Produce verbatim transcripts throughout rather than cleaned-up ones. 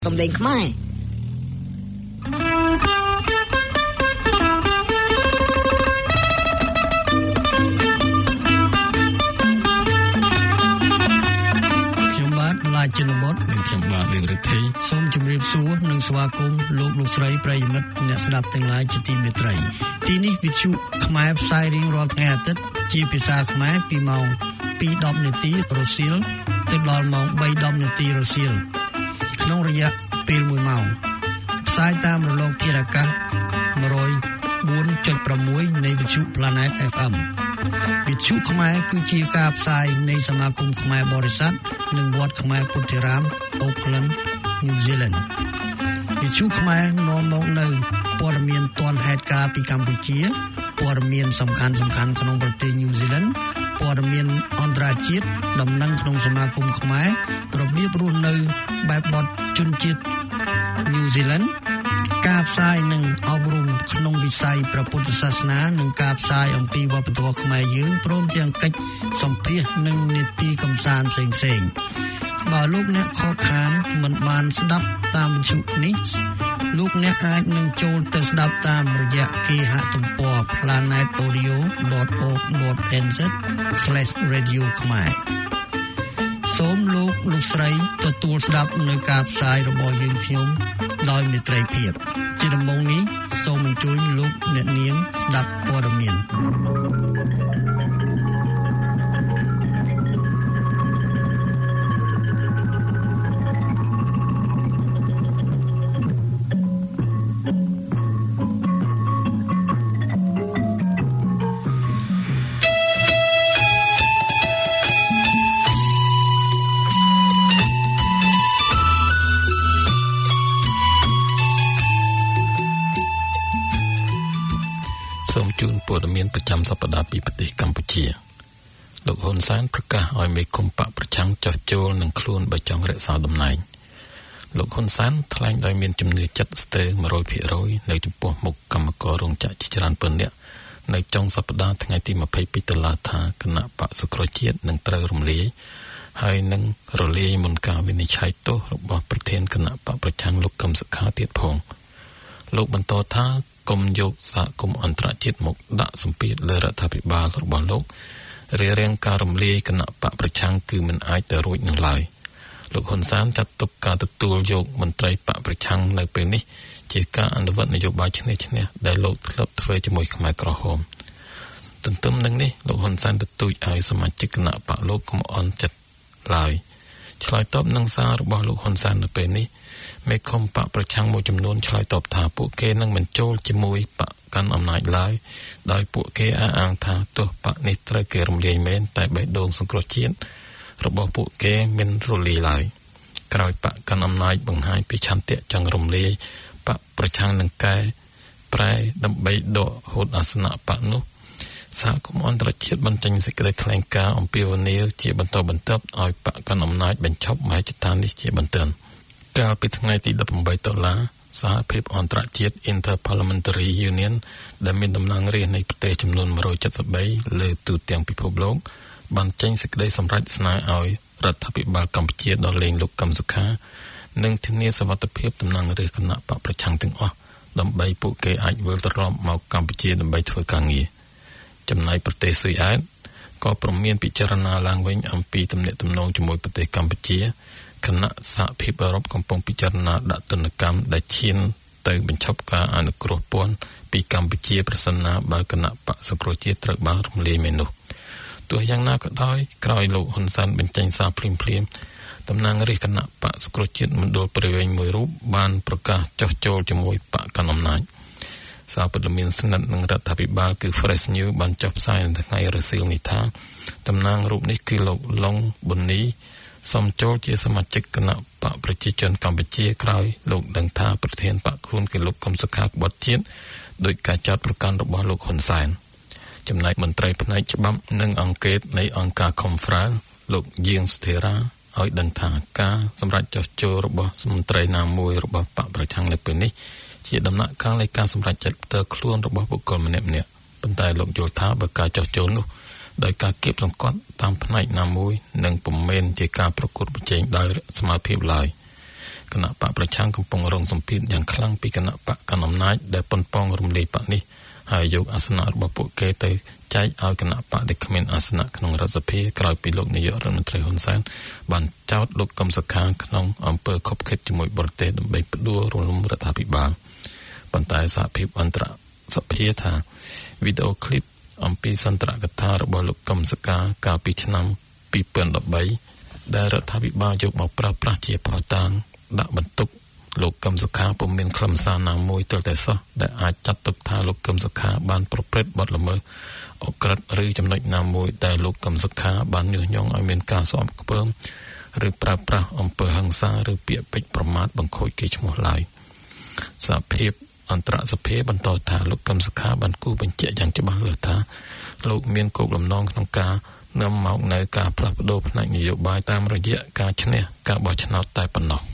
សំឡេងខ្មែរខ្ញុំបាទឡាជនបតនិងខ្ញុំបាទវិរិទ្ធិសូមជម្រាបសួរនិងស្វាគមន៍លោកលោកស្រីប្រិយមិត្តអ្នកស្ដាប់ទាំងឡាយជាទីមេត្រីទីនេះវិទ្យុខ្មែរផ្សាយរៀងរាល់ថ្ងៃអាទិត្យជាភាសាខ្មែរពីម៉ោង ពីរដប់ នាទីរសៀលទៅដល់ម៉ោង បីដប់ នាទីរសៀលក្នុងរយៈពេលមួយម៉ោងផ្សាយតាមរលកធាតុអាកាស one oh four point six នៃវិទ្យុ Planet เอฟ เอ็ม វិទ្យុខ្មែរគឺជាការផ្សាយនៃសមាគមខ្មែរបរិស័ទនិងវត្តខ្មែរពុទ្ធិរាម Auckland New Zealand វិទ្យុខ្មែរនាំមកនៅព័ត៌មានទាន់ហេតុការណ៍ពីកម្ពុជាព័ត៌មានសំខាន់ៗក្នុងប្រទេស New Zealand ព័ត៌មានអន្តរជាតិដំណឹងក្នុងសមាគមខ្មែររបៀបរស់នៅបែបបទជនជាតិ New Zealand ការផ្សាយនិងអប់រំក្នុងវិស័យព្រះពុទ្ធសាសនានិងការផ្សាយអំពីវប្បធម៌ខ្មែរយើងព្រមទាំងកិច្ចសម្ភាសន៍និងនីតិកម្សាន្តផ្សេងៗបើលោកអ្នកខកខានមិនបានស្ដាប់តាមវិទ្យុនេះលោកអ្នកអាចនឹងចូលទៅស្ដាប់តាមរយៈគេហទំព័រ planet audio dot org dot n z slash radio ខ្មែរសូមលោកលោកស្រីទទួលស្ដាប់នៅការផ្សាយរបស់យើងខ្ញុំដោយមេត្រីភាពជាដំបូងនេះសូមអញ្ជើញលោកអ្នកនាងស្ដាប់ព័ត៌មានសូមជូនព័ត៌មានប្រចាំសប្តាហ៍ពីប្រទេសកម្ពុជាលោកហ៊ុនសែនប្រកាសឲ្យមេឃុំបកប្រឆាំងចោះចូលនឹងខ្លួនបើចង់រក្សាតំណែងលោកហ៊ុនសែនថ្លែងដោយមានជំនឿចិត្តស្ទើរ one hundred percent នៅចំពោះមុខកម្មកររោងចក្រជាច្រើនពាន់នាក់នៅចុងសប្តាហ៍ថ្ងៃទីtwenty-twoតុលាថាគណៈបក្សសង្គ្រោះជាតិនឹងត្រូវរំលាយហើយនឹងរលាយមុនការវិនិច្ឆ័យទោសរបស់ប្រធានគណៈបកប្រឆាំងលោកកឹមសុខាទៀតផងលោកបន្តថាគុំយកសហគមន៍អន្តរជាតិមកដាក់សម្ពាធលើរដ្ឋាភិបាលរបស់លោករារាំងការរំលាយគណៈបកប្រឆាំងគឺមិនអាចទៅរួចនឹងឡើយលោកហ៊ុនសែនចាត់ទុកការទទួលយកមន្ត្រីបកប្រឆាំងនៅពេលនេះជាការអនុវត្តនយោបាយឈ្នះឈ្នះដែលលោកធ្លាប់ធ្វើជាមួយខ្មែរក្រហមទន្ទឹមនឹងនេះលោកហ៊ុនសែនទទូចឲ្យសមាជិកគណៈបកលោកកុំអន់ចិត្តឡើយឆ្លើយតបនឹងសាររបស់លោកហ៊ុនសែននៅពេលនេះមេឃុំបកប្រឆាំងមួយចំនួនឆ្លើយតបថាពួកគេនឹងមិនចូលជាមួយបកកាន់អំណាចឡើយដោយពួកគេអះអាងថាទោះបកនេះត្រូវគេរំលាយមែនតែបេះដូងសង្គ្រោះជាតិរបស់ពួកគេមិនរលាយឡើយក្រោយបកកាន់អំណាចបង្ហាញពីឆន្ទៈចង់រំលាយបកប្រឆាំងនឹងកែប្រែដើម្បីដកហូតអាសនៈបកនោះសហគមន៍អន្តរជាតិបានចេញសេចក្តីថ្លែងការណ៍អំពាវនាវជាបន្តបន្ទាប់ឲ្យបកកាន់អំណាចបញ្ឈប់មហិច្ឆតានេះជាបន្ទាន់កាលពីថ្ងៃទីeighteenតុលាសហភាពអន្តរជាតិ Inter-Parliamentary Union ដែលមានតំណាងរាស្ត្រនៃប្រទេសចំនួនone hundred seventy-threeលើទូទាំងពិភពលោកបានចេញសេចក្តីសម្រេចស្នើឲ្យរដ្ឋាភិបាលកម្ពុជាដល់លែងលោកកឹមសុខានិងធានាសុវត្ថិភាពតំណាងរាស្ត្រគណៈបកប្រឆាំងទាំងអស់ដើម្បីពួកគេអាចវិលត្រឡប់មកកម្ពុជាដើម្បីធ្វើការងារចំណែកប្រទេសស៊ុយអែតក៏ព្រមមានពិចារណាឡើងវិញអំពីទំនាក់ទំនងជាមួយប្រទេសកម្ពុជាគណៈសហភាពអឺរ៉ុបកំពុងពិចារណាដាក់ទណ្ឌកម្មដែលឈានទៅបញ្ឈប់ការអនុគ្រោះពន្ធពីកម្ពុជាប្រសិនណាបើគណៈបក្សសង្គ្រោះជាតិត្រូវបានរំលាយមែននោះទោះយ៉ាងណាក៏ដោយក្រោយលោកហ៊ុនសែនបញ្ចេញសារភ្លាមៗតំណាងរាស្ត្រគណៈបក្សសង្គ្រោះជាតិមណ្ឌលព្រៃវែងមួយរូបបានប្រកាសចុះចូលជាមួយបកកណ្ដាលអំណាចសារព័ត៌មានស្និទ្ធនឹងរដ្ឋាភិបាលគឺ Fresh News បានចុះផ្សាយនៅថ្ងៃរសៀលនេះថាតំណាងរូបនេះគឺលោកឡុងប៊ុននីសូមចូលជាសមាជិកគណៈបកប្រជាជនកម្ពុជាក្រោយលោកដឹងថាប្រធានបកខ្លួនគឺលោកកឹមសុខាក្បត់ជាតិដោយការចោទប្រកាន់របស់លោកហ៊ុនសែនចំណែកមន្ត្រីផ្នែកច្បាប់និងអង្កេតនៃអង្គការ Confra លោកយាងស្ថេរាឲ្យដឹងថាការសម្រេចចុះចូលរបស់មន្ត្រីណាមួយរបស់បកប្រឆាំងនៅពេលនេះជាដំណាក់កាលនៃការសម្រេចចិត្តផ្ទាល់ខ្លួនរបស់បុគ្គលម្នាក់ៗប៉ុន្តែលោកយល់ថាបើការចុះចូលនោះដោយការគៀបសង្កត់តាមផ្នែកណាមួយនិងពុំមែនជាការប្រកួតប្រជែងដោយស្មារតីឡើយគណៈបកប្រឆាំងកំពុងរងសម្ពាធយ៉ាងខ្លាំងពីគណៈបកកណ្ដាលអំណាចដែលប៉ុនប៉ងរំលាយបកនេះហើយយកអាសនៈរបស់ពួកគេទៅចែកឲ្យគណៈបកដែលគ្មានអាសនៈក្នុងរដ្ឋសភាក្រោយពីលោកនាយករដ្ឋមន្ត្រីហ៊ុនសែនបានចោទលោកកឹមសុខាក្នុងអំពើខុបខិតជាមួយបរទេសដើម្បីផ្ដួលរំលំរដ្ឋាភិបាលប៉ុន្តែសហភាពអន្តរសភាថាវីដេអូឃ្លីបអំពីសន្ទរកថារបស់លោកកឹមសុខាកាលពីឆ្នាំពីរពាន់ដប់បីដែលរដ្ឋាភិបាលយកមកប្រើប្រាស់ជាភស្តុតាងដាក់បន្ទុកលោកកឹមសុខាពុំមានខ្លឹមសារណាមួយទើបតែសោះដែលអាចចាត់ទុកថាលោកកឹមសុខាបានប្រព្រឹត្តបទល្មើសអក្រិតឬចំណុចណាមួយដែលលោកកឹមសុខាបានញុះញង់ឲ្យមានការស្អប់ខ្ពើមឬប្រើប្រាស់អំពើហិង្សាឬពាក្យពេចន៍ប្រមាថបង្ខូចកេរ្តិ៍ឈ្មោះឡើយសហភាពអន្តរសភាបន្តថាលោកកឹមសុខាបានគូបញ្ជាក់យ៉ាងច្បាស់លាស់ថាលោកមានគោលបំណងក្នុងការនាំមកនៅការផ្លាស់ប្ដូរផ្នែកនយោបាយតាមរយៈការឈ្នះការបោះឆ្នោតតែប៉ុណ្ណោះ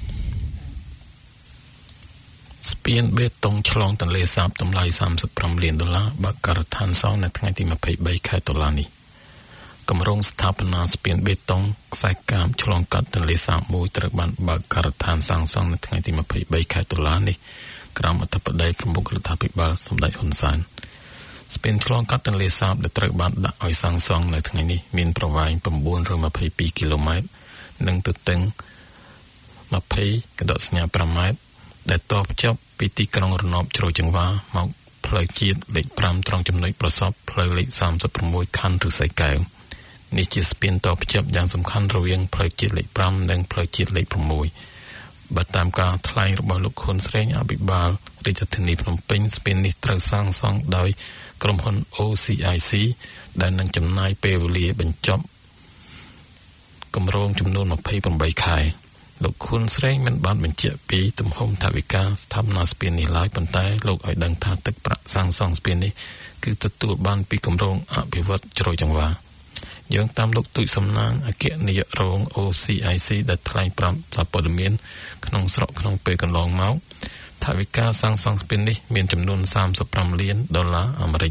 ស្ពានបេតុងឆ្លងទន្លេសាបតម្លៃសាមសិបប្រាំលានដុល្លារបើកការដ្ឋានសង់នៅថ្ងៃទីម្ភៃបីខែតុលានេះគម្រោងស្ថាបនាស្ពានបេតុងខ្សែកាបឆ្លងកាត់ទន្លេសាបមួយត្រូវបានបើកការដ្ឋានសាងសង់នៅថ្ងៃទីម្ភៃបីខែតុលានេះក្រោមអធិបតីប្រមុខរដ្ឋាភិបាលសម្ដេចហ៊ុនសែនស្ពានឆ្លងកាត់ទន្លេសាបដែលត្រូវបានដាក់ឲ្យសាងសង់នៅថ្ងៃនេះមានប្រវែង៩២២គីឡូម៉ែត្រនិងទទឹងยี่สิบកដកសញ្ញាប្រាំម៉ែត្រដែលតភ្ជាប់ពីទីក្រុងរណបជ្រោយចង្វាមកផ្លូវជាតិលេខប្រាំត្រង់ចំណុចប្រសពផ្លូវលេខសាមសិប៦ខណ្ឌឫស្សីកែវនេះជាស្ពានតភ្ជាប់យ៉ាងសំខាន់រវាងផ្លូវជាតិលេខប្រាំនិងផ្លូវជាតិលេខ៦បើតាមការថ្លែងរបស់លោកខុនស្រេងអភិបាលរាជធានីភ្នំពេញស្ពាននេះត្រូវសាងសង់ដោយក្រុមហ៊ុន អូ ស៊ី អាយ ស៊ី ដែលនឹងចំណាយពេលវេលាបញ្ចប់គម្រោងចំនួនยี่สิบแปดខែលោកខុនស្រេងមិនបានបញ្ជាក់ពីទំហំថវិកាស្ថាបនាស្ពាននេះឡើយប៉ុន្តែលោកឲ្យដឹងថាទឹកប្រាក់សាងសង់ស្ពាននេះគឺទទួលបានពីគម្រោងអភិវឌ្ឍជ្រោយចង្វាយោងតាមលោកទូចសំណាងអគ្គនាយករង អូ ស៊ី អាយ ស៊ី ដែលថ្លែងប្រាប់សារព័ត៌មានក្នុងស្រុកក្នុងពេលកន្លងមកថវិកាសាងសង់ស្ពាននេះមានចំនួនសាមសិបប្រាំលានដុល្លារអាមេរិក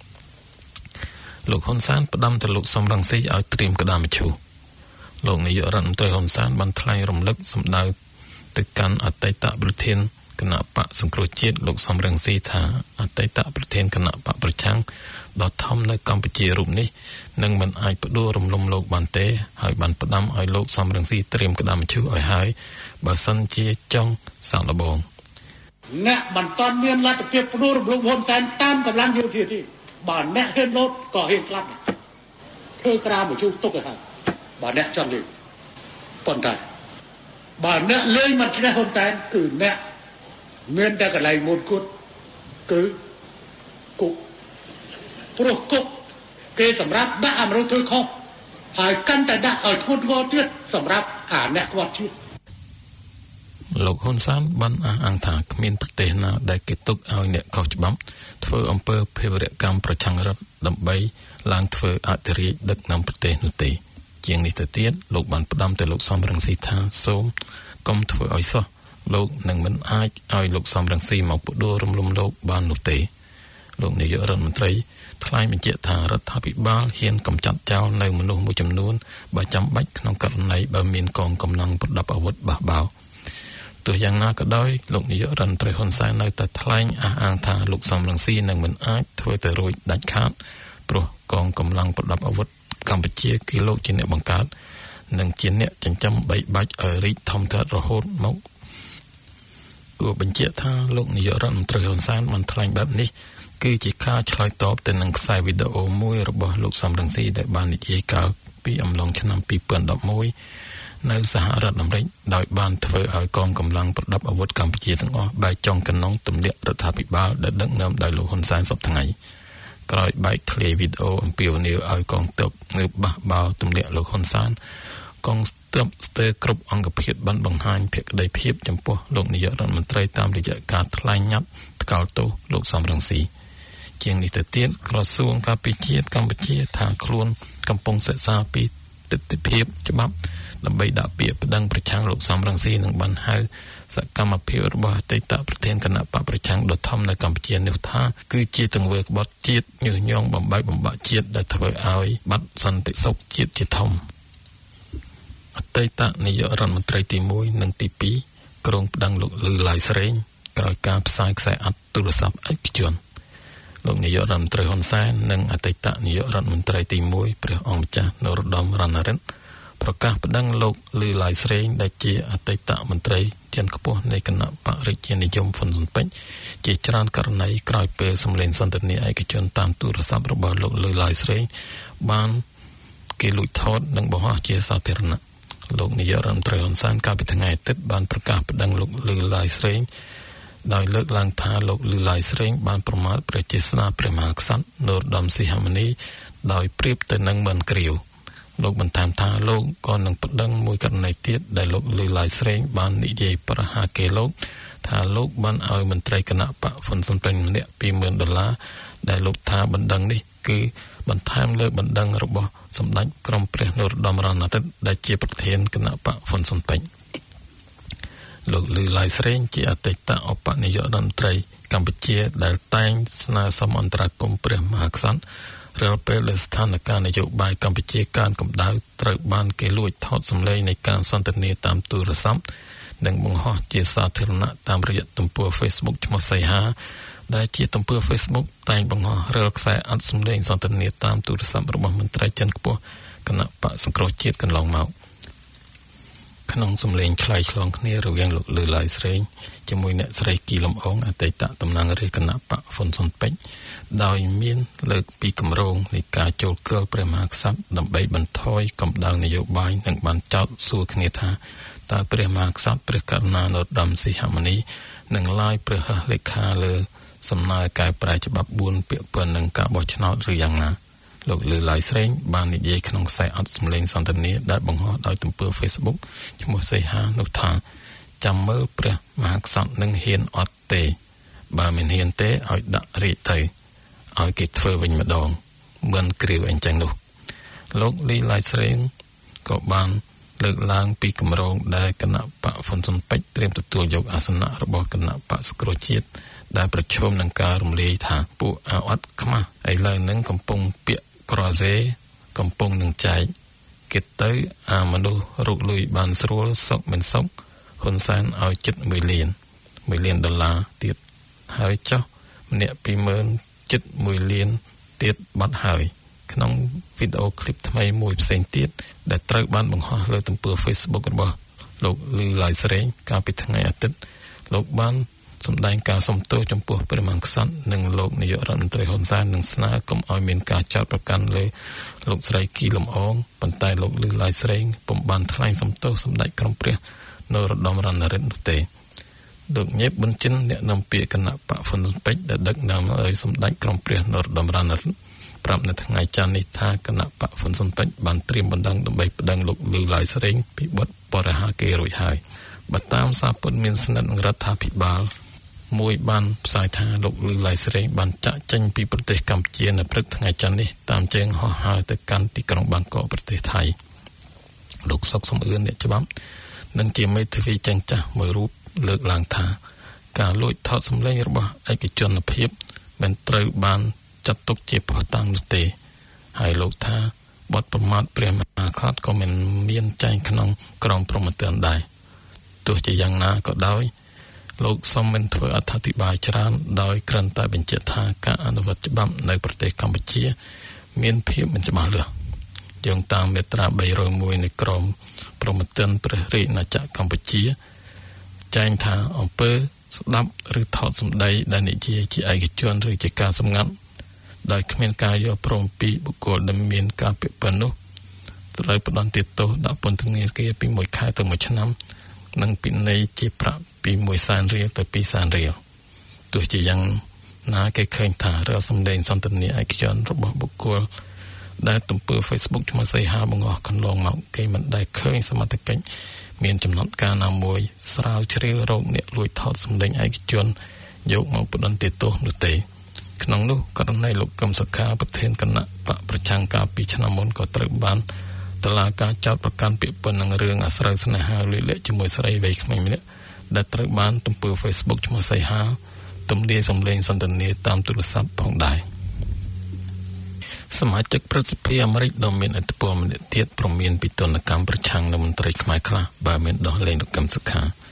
លោកហ៊ុនសែនផ្ដាំទៅលោកសំរងស៊ីឲ្យត្រៀមក្តារមឈូសលោកនាយករដ្ឋមន្ត្រីហ៊ុនសែនបានថ្លែងរំលឹកសម្ដៅទៅកាន់អតីតប្រធានគណៈបកសង្គ្រោះជាតិលោកសំរងស៊ីថាអតីតប្រធានគណៈបកប្រឆាំងដ៏ធំនៅកម្ពុជារូបនេះនឹងមិនអាចផ្ដួលរំលំលោកបានទេហើយបានផ្ដាំឲ្យលោកសំរងស៊ីត្រៀមក្តារមឈូសឲ្យហើយបើសិនជាចង់សាកល្បងអ្នកមិនតាន់មានលទ្ធភាពផ្ដួលរំលំហ៊ុនសែនតាមកម្លាំងយោធាទេបើអ្នកហ៊ានលោតក៏ហ៊ានស្លាប់ធ្វើក្តារមឈូសទុកឲ្យហើយបើអ្នកចង់លេងប៉ុន្តែបើអ្នកលេងមិនឈ្នះហ៊ុនសែនគឺអ្នកមានតែកន្លែងមុនគត់គឺគុកព្រោះគុកគេសម្រាប់ដាក់អមរុធ្វើខុសហើយកាន់តែដាក់ឲ្យធ្ងន់ធ្ងរទៀតសម្រាប់អាអ្នកគាត់ជឿលោកហ៊ុនសែនបានអះអាងថាគ្មានប្រទេសណាដែលគេទុកឲ្យអ្នកខុសច្បាប់ធ្វើអំពើភេរវកម្មប្រឆាំងរដ្ឋដើម្បីឡើងធ្វើអធិរាជដឹកនាំប្រទេសនោះទេជាងនេះទៅទៀតលោកបានផ្ដាំទៅលោកសំរងស៊ីថាសូមកុំធ្វើឲ្យសោះលោកនឹងមិនអាចឲ្យលោកសំរងស៊ីមកផ្ដួលរំលំលោកបាននោះទេលោកនាយករដ្ឋមន្ត្រីថ្លែងបញ្ជាក់ថារដ្ឋាភិបាលហ៊ានកម្ចាត់ចោលនៅមនុស្សមួយចំនួនបើចាំបាច់ក្នុងករណីបើមានកងកម្លាំងប្រដាប់អាវុធបះបោរទោះយ៉ាងណាក៏ដោយលោកនាយករដ្ឋមន្ត្រីហ៊ុនសែននៅតែថ្លែងអះអាងថាលោកសំរងស៊ីនឹងមិនអាចធ្វើទៅរួចដាច់ខាតព្រោះកងកម្លាំងប្រដាប់អាវុធកម្ពុជាគឺលោកជាអ្នកបង្កើតនិងជាអ្នកចិញ្ចឹមបីបាច់ឲ្យរីកធំធាត់រហូតមកគួរបញ្ជាក់ថាលោកនាយករដ្ឋមន្ត្រីហ៊ុនសែនបានថ្លែងបែបនេះគឺជាការឆ្លើយតបទៅនឹងខ្សែវីដេអូមួយរបស់លោកសំរងស៊ីដែលបាននិយាយកាលពីអំឡុងឆ្នាំពីរពាន់ដប់មួយនៅសហរដ្ឋអាមេរិកដោយបានធ្វើឲ្យកងកម្លាំងប្រដាប់អាវុធកម្ពុជាទាំងអស់បែកចុងកណ្ដុងទម្លាក់រដ្ឋាភិបាលដែលដឹកនាំដោយលោកហ៊ុនសែនសពថ្ងៃក្រោយបែកធ្លាយវីដេអូអំពាវនាវឲ្យកងទ័ពងើបបះបោរទម្លាក់លោកហ៊ុនសែនកងទ័ពស្ទើរគ្រប់អង្គភាពបានបង្ហាញភក្តីភាពចំពោះលោកនាយករដ្ឋមន្ត្រីតាមរយៈការថ្លែងញត្តិថ្កោលទោសលោកសំរងស៊ីជាងនេះទៅទៀតក្រសួងការពារជាតិកម្ពុជាថាខ្លួនកំពុងសិក្សាពីទិដ្ឋភាពច្បាប់ដើម្បីដាក់ពាក្យប្តឹងប្រឆាំងលោកសំរងស៊ីនិងបានហៅសកម្មភាពរបស់អតីតប្រធានគណៈបកប្រឆាំងដ៏ធំនៅកម្ពុជានេះថាគឺជាទង្វើក្បត់ជាតិញុះញង់បំបែកបំបាក់ជាតិដែលធ្វើឲ្យបាត់សន្តិសុខជាតិជាធំអតីតនាយករដ្ឋមន្ត្រីទីមួយនិងទីពីរក្រុងប្តឹងលោកលឺឡៃស្រេងក្រោយការផ្សាយខ្សែអត្ថទូរស័ព្ទឯកជនលោកនាយករដ្ឋមន្ត្រីហ៊ុនសែននិងអតីតនាយករដ្ឋមន្ត្រីទីមួយព្រះអង្គម្ចាស់នរោត្តមរណរដ្ឋប្រកាសប្តឹងលោកលឺឡៃស្រេងដែលជាអតីតមន្ត្រីជាន់ខ្ពស់នៃគណៈបករាជានិយមហ៊ុនស៊ុនពេជ្រជាច្រើនករណីក្រោយពេលសម្លេងសន្ទនាឯកជនតាមទូរស័ព្ទរបស់លោកលឺឡៃស្រេងបានគេលួចថតនិងបង្ហោះជាសាធារណៈលោកនាយករដ្ឋមន្ត្រីហ៊ុនសែនកាលពីថ្ងៃអាទិត្យបានប្រកាសប្តឹងលោកលឺឡៃស្រេងដោយលើកឡើងថាលោកលឺឡៃស្រេងបានប្រមាថព្រះជាស្នាព្រះមហាក្សត្រនរោត្តមសីហមុនីដោយប្រៀបទៅនឹងមិនក្រៀវលោកបន្ថែមថាលោកក៏នឹងប្តឹងមួយករណីទៀតដែលលោកលឺឡៃស្រេងបាននិយាយប្រហាកេលោកថាលោកបានឲ្យមន្ត្រីគណៈបកហ៊ុនស៊ុនពេជ្រម្នាក់ ពីរម៉ឺនដុល្លារដែលលោកថាបណ្ដឹងនេះគឺបន្ថែមលើបណ្ដឹងរបស់សម្ដេចក្រមព្រះនរោត្តមរណរដ្ឋដែលជាប្រធានគណៈបកហ៊ុនស៊ុនពេជ្រលោកលឺឡៃស្រេងជាអតីតឧបនាយករដ្ឋមន្ត្រីកម្ពុជាដែលតែងស្នើសុំអន្តរាគមន៍ព្រះមហាក្សត្ររាល់ពេលដែលស្ថានភាពនយោបាយកម្ពុជាកើនកម្ដៅត្រូវបានគេលួចថតសម្លេងនៃការសន្ទនាតាមទូរស័ព្ទនិងបង្ហោះជាសាធារណៈតាមរយៈទំព័រ Facebook ឈ្មោះសីហាដែលជាទំព័រ Facebook តែងបង្ហោះរាល់ខ្សែអត្ថសម្លេងសន្ទនាតាមទូរស័ព្ទរបស់មន្ត្រីជាន់ខ្ពស់គណៈបកសង្គ្រោះជាតិកន្លងមកក្នុងសម្លេងឆ្លើយឆ្លងគ្នារវាងលោកលឺឡៃស្រេងជាមួយអ្នកស្រីគីលំអងអតីតតំណាងរាជគណៈបកហ៊ុនស៊ុនពេជ្រដោយមានលើកពីគម្រោងនៃការចូលគល់ព្រះមហាក្សត្រដើម្បីបន្ថយកម្ដៅនយោបាយនិងបានចោទសួរគ្នាថាតើព្រះមហាក្សត្រព្រះករុណានរោត្តមសីហមុនីនឹងឡាយព្រះហស្ថលេខាលើសំណើកែប្រែច្បាប់បួនពាក្យពន្ធនឹងការបោះឆ្នោតឬយ៉ាងណាលោកលឺឡៃស្រេងបាននិយាយក្នុងខ្សែអត្ថសម្លេងសន្ទនាដែលបង្ហោះដោយទំព័រ Facebook ឈ្មោះសីហានោះថាចាំមើលព្រះមហាក្សត្រនឹងហ៊ានអត់ទេបើមិនហ៊ានទេឲ្យដាក់រាជទៅឲ្យគេធ្វើវិញម្ដងមិនគ្រាវអញ្ចឹងនោះលោកលឺឡៃស្រេងក៏បានលើកឡើងពីគម្រោងដែលគណៈបកហ៊ុនស៊ុនពេជ្រត្រៀមទទួលយកអាសនៈរបស់គណៈបកសង្គ្រោះជាតិដែលប្រឈមនឹងការរំលាយថាពួកអាអត់ខ្មាស់ឥឡូវនឹងកំពុងពាក់ក្រសេកំពុងនឹងចែកគិតទៅអាមនុស្សរកលុយបានស្រួលសុកមិនសុកហ៊ុនសែនឲ្យជិតមួយលានមួយលានដុល្លារទៀតហើយចុះម្នាក់ពីរម៉ឺនជិតមួយលានទៀតបាត់ហើយក្នុងវីដេអូឃ្លីបថ្មីមួយផ្សេងទៀតដែលត្រូវបានបង្ហោះលើទំព័រ Facebook របស់លោកលឺឡៃស្រេងកាលពីថ្ងៃអាទិត្យលោកបានសម្ដែងការសុំទោសចំពោះព្រះមហាក្សត្រនិងលោកនាយករដ្ឋមន្ត្រីហ៊ុនសែននឹងស្នើកុំឲ្យមានការចោទប្រកាន់លើលោកស្រីគីលំអងប៉ុន្តែលោកលឺឡៃស្រេងពុំបានថ្លែងសុំទោសសម្ដេចក្រមព្រះនរោត្តមរណរដ្ឋនោះទេលោកញេបប៊ុនចិនអ្នកនាំពាក្យគណៈបកហ៊ុនស៊ុនពេជ្រដែលដឹកនាំឲ្យសម្ដេចក្រមព្រះនរោត្តមរណរដ្ឋប្រាប់នៅថ្ងៃច័ន្ទនេះថាគណៈបកហ៊ុនស៊ុនពេជ្របានត្រៀមបណ្ដឹងដើម្បីប្តឹងលោកលឺឡៃស្រេងពីបទបរិហាកេរួចហើយបើតាមសារព័ត៌មានស្និទ្ធនឹងរដ្ឋាភិបាលមួយបានផ្សាយថាលោកលឺឡៃស្រេងបានចាក់ចេញពីប្រទេសកម្ពុជានៅព្រឹកថ្ងៃច័ន្ទនេះតាមជើងហោះហើរទៅកាន់ទីក្រុងបាងកកប្រទេសថៃលោកសុកសំអឿនអ្នកច្បាប់និងជាមេធាវីចាញ់ចាស់មួយរូបលើកឡើងថាការលួចថតសម្លេងរបស់ឯកជនភាពមិនត្រូវបានចាត់ទុកជាភស្តុតាងនោះទេហើយលោកថាបទប្រមាថព្រះមហាក្សត្រក៏មិនមានចែងក្នុងក្រមព្រហ្មទណ្ឌដែរទោះជាយ៉ាងណាក៏ដោយលោកសុំមិនធ្វើអត្ថាធិប្បាយច្រើនដោយគ្រាន់តែបញ្ជាក់ថាការអនុវត្តច្បាប់នៅប្រទេសកម្ពុជាមានភាពមិនច្បាស់លាស់យោងតាមមាត្រាបីរយមួយនៃក្រមព្រហ្មទណ្ឌព្រះរាជាណាចក្រកម្ពុជាចែងថាអំពើស្ដាប់ឬថតសម្ដីដែលនិយាយជាឯកជនឬជាការសម្ងាត់ដោយគ្មានការយល់ព្រមពីបុគ្គលដែលមានការពាក់ព័ន្ធនោះត្រូវផ្តន្ទាទោសដាក់ពន្ធនាគារពីមួយខែទៅមួយឆ្នាំនិងពិន័យជាប្រាក់ពីមួយសែនរៀលទៅពីរសែនរៀលទោះជាយ៉ាងណាគេឃើញថារាល់សម្ដែងសន្ទនាឯកជនរបស់បុគ្គលដែលទំព័រ Facebook ឈ្មោះសីហាបង្ហោះកន្លងមកគេមិនដែលឃើញសមត្ថកិច្ចមានចំណាត់ការណាមួយស្រាវជ្រាវរោគអ្នកលួចថតសម្ដែងឯកជនយកមកផ្តន្ទាទោសនោះទេក្នុងនោះករណីលោកកឹមសុខាប្រធានគណៈបកប្រឆាំងកាលពីឆ្នាំមុនក៏ត្រូវបានតុលាការចោទប្រកាន់ពាក្យពន្ធនឹងរឿងអាស្រូវស្នេហាលួចលាក់ជាមួយស្រីវ័យក្មេងម្នាក់ដែលត្រូវបានទំព័រ Facebook ឈ្មោះសីហាទំលាយសម្លេងសន្ទនាតាមទូរស័ព្ទផងដែរសមាជិកប្រសិទ្ធិអាមេរិកដ៏មានឥទ្ធិពលម្នាក់ទៀតប្រមានពីទណ្ឌកម្មប្រឆាំងនឹងមន្ត្រីខ្មែរខ្លះបើមានដោះលែងលោកកឹមសុខា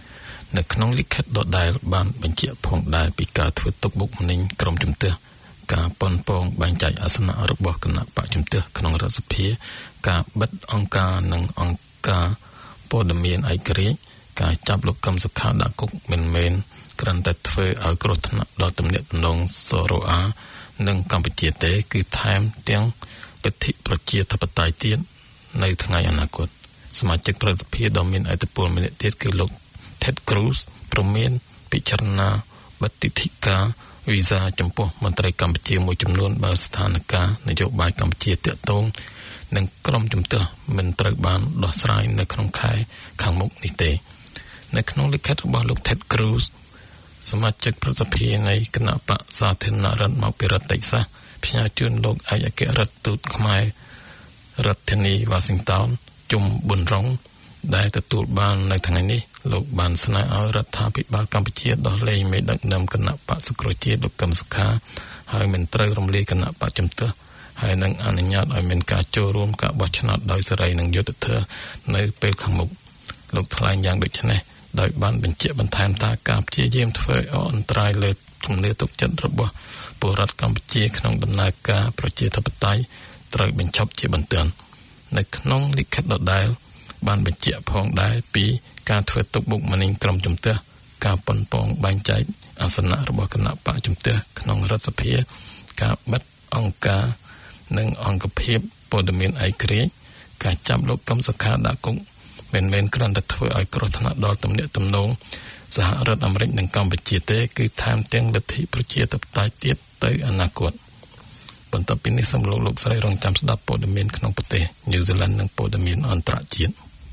នៅក្នុងលិខិតដដែលបានបញ្ជាក់ផងដែរពីការធ្វើទុកបុកម្នេញក្រុមជំទាស់ការប៉ុនប៉ងបែងចែកអាសនៈរបស់គណៈបកជំទាស់ក្នុងរដ្ឋសភាការបិទអង្គការនិងអង្គការព័ត៌មានឯករាជ្យការចាប់លោកកឹមសុខាដាក់គុកមិនមែនគ្រាន់តែធ្វើឲ្យគ្រោះថ្នាក់ដល់ទំនាក់ទំនងសរោអានិងកម្ពុជាទេគឺថែមទាំងលទ្ធិប្រជាធិបតេយ្យទៀតនៅថ្ងៃអនាគតសមាជិកប្រតិភិដ៏មានឥទ្ធិពលម្នាក់ទៀតគឺលោក Ted Cruz ប្រមានពិចារណាបទិដ្ឋិការវីសាចំពោះមន្ត្រីកម្ពុជាមួយចំនួនបើស្ថានភាពនយោបាយកម្ពុជាតាក់ទងនិងក្រុមជំទាស់មិនត្រូវបានដោះស្រាយនៅក្នុងខែខាងមុខនេះទេនៅក្នុងលិខិតរបស់លោក Ted Cruz សមាជិកប្រតិភិនៃគណៈបកសាធារណរដ្ឋមកពីរដ្ឋ Texas ផ្ញើជូនលោកឯកអគ្គរដ្ឋទូតខ្មែររដ្ឋធានី Washington ជុំប៊ុនរងដែលទទួលបាននៅថ្ងៃនេះលោកបានស្នើឲ្យរដ្ឋាភិបាលកម្ពុជាដោះលែងមេដឹកនាំគណៈបក្សសង្គ្រោះជាតិលោកកឹមសុខាហើយមិនត្រូវរំលាយគណៈបកជំទាស់ហើយនឹងអនុញ្ញាតឲ្យមានការចូលរួមការបោះឆ្នោតដោយសេរីនិងយុត្តិធម៌នៅពេលខាងមុខលោកថ្លែងយ៉ាងដូចនេះដោយបានបញ្ជាក់បន្ថែមថាការព្យាយាមធ្វើអន្តរាយលើជំនឿទុកចិត្តរបស់ពលរដ្ឋកម្ពុជាក្នុងដំណើរការប្រជាធិបតេយ្យត្រូវបញ្ឈប់ជាបន្ទាន់នៅក្នុងលិខិតដដែលបានបញ្ជាក់ផងដែរពីការធ្វើទុកបុកម្នេញក្រុមជំទាស់ការប៉ុនប៉ងបែងចែកអាសនៈរបស់គណៈបកជំទាស់ក្នុងរដ្ឋសភាការបិទអង្គការនិងអង្គភាពព័ត៌មានឯករាជ្យការចាប់លោកកឹមសុខាដាក់គុកមិនមែនគ្រាន់តែធ្វើឲ្យគ្រោះថ្នាក់ដល់ទំនាក់ទំនងសហរដ្ឋអាមេរិកនិងកម្ពុជាទេគឺថែមទាំងលទ្ធិប្រជាធិបតេយ្យទៀតទៅអនាគតបន្ទាប់ពីនេះសូមលោកលោកស្រីរងចាំស្ដាប់ព័ត៌មានក្នុងប្រទេសញូហ្សេឡង់និងព័ត៌មានអន្តរជាតិ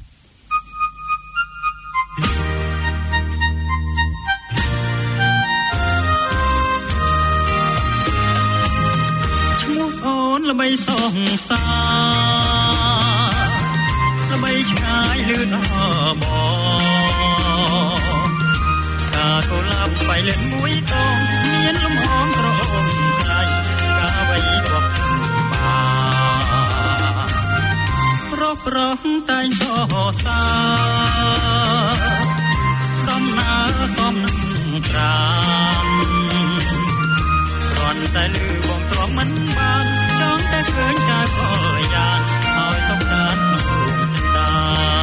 ឈ្មោះអូនល្បីសងសារល្បីឆ្ងាយលឺដល់បងការកុលាបបៃលិនមួយតងមានលំអងក្រអូបក្រៃការវៃរាប់បានរកប្រងតែងសរសើរដំណើរសំនឹងក្រានគ្រាន់តែលឺបងទ្រាំមិនបានចង់តែឃើញការកលយានឲ្យសុខដានក្នុងចិន្តា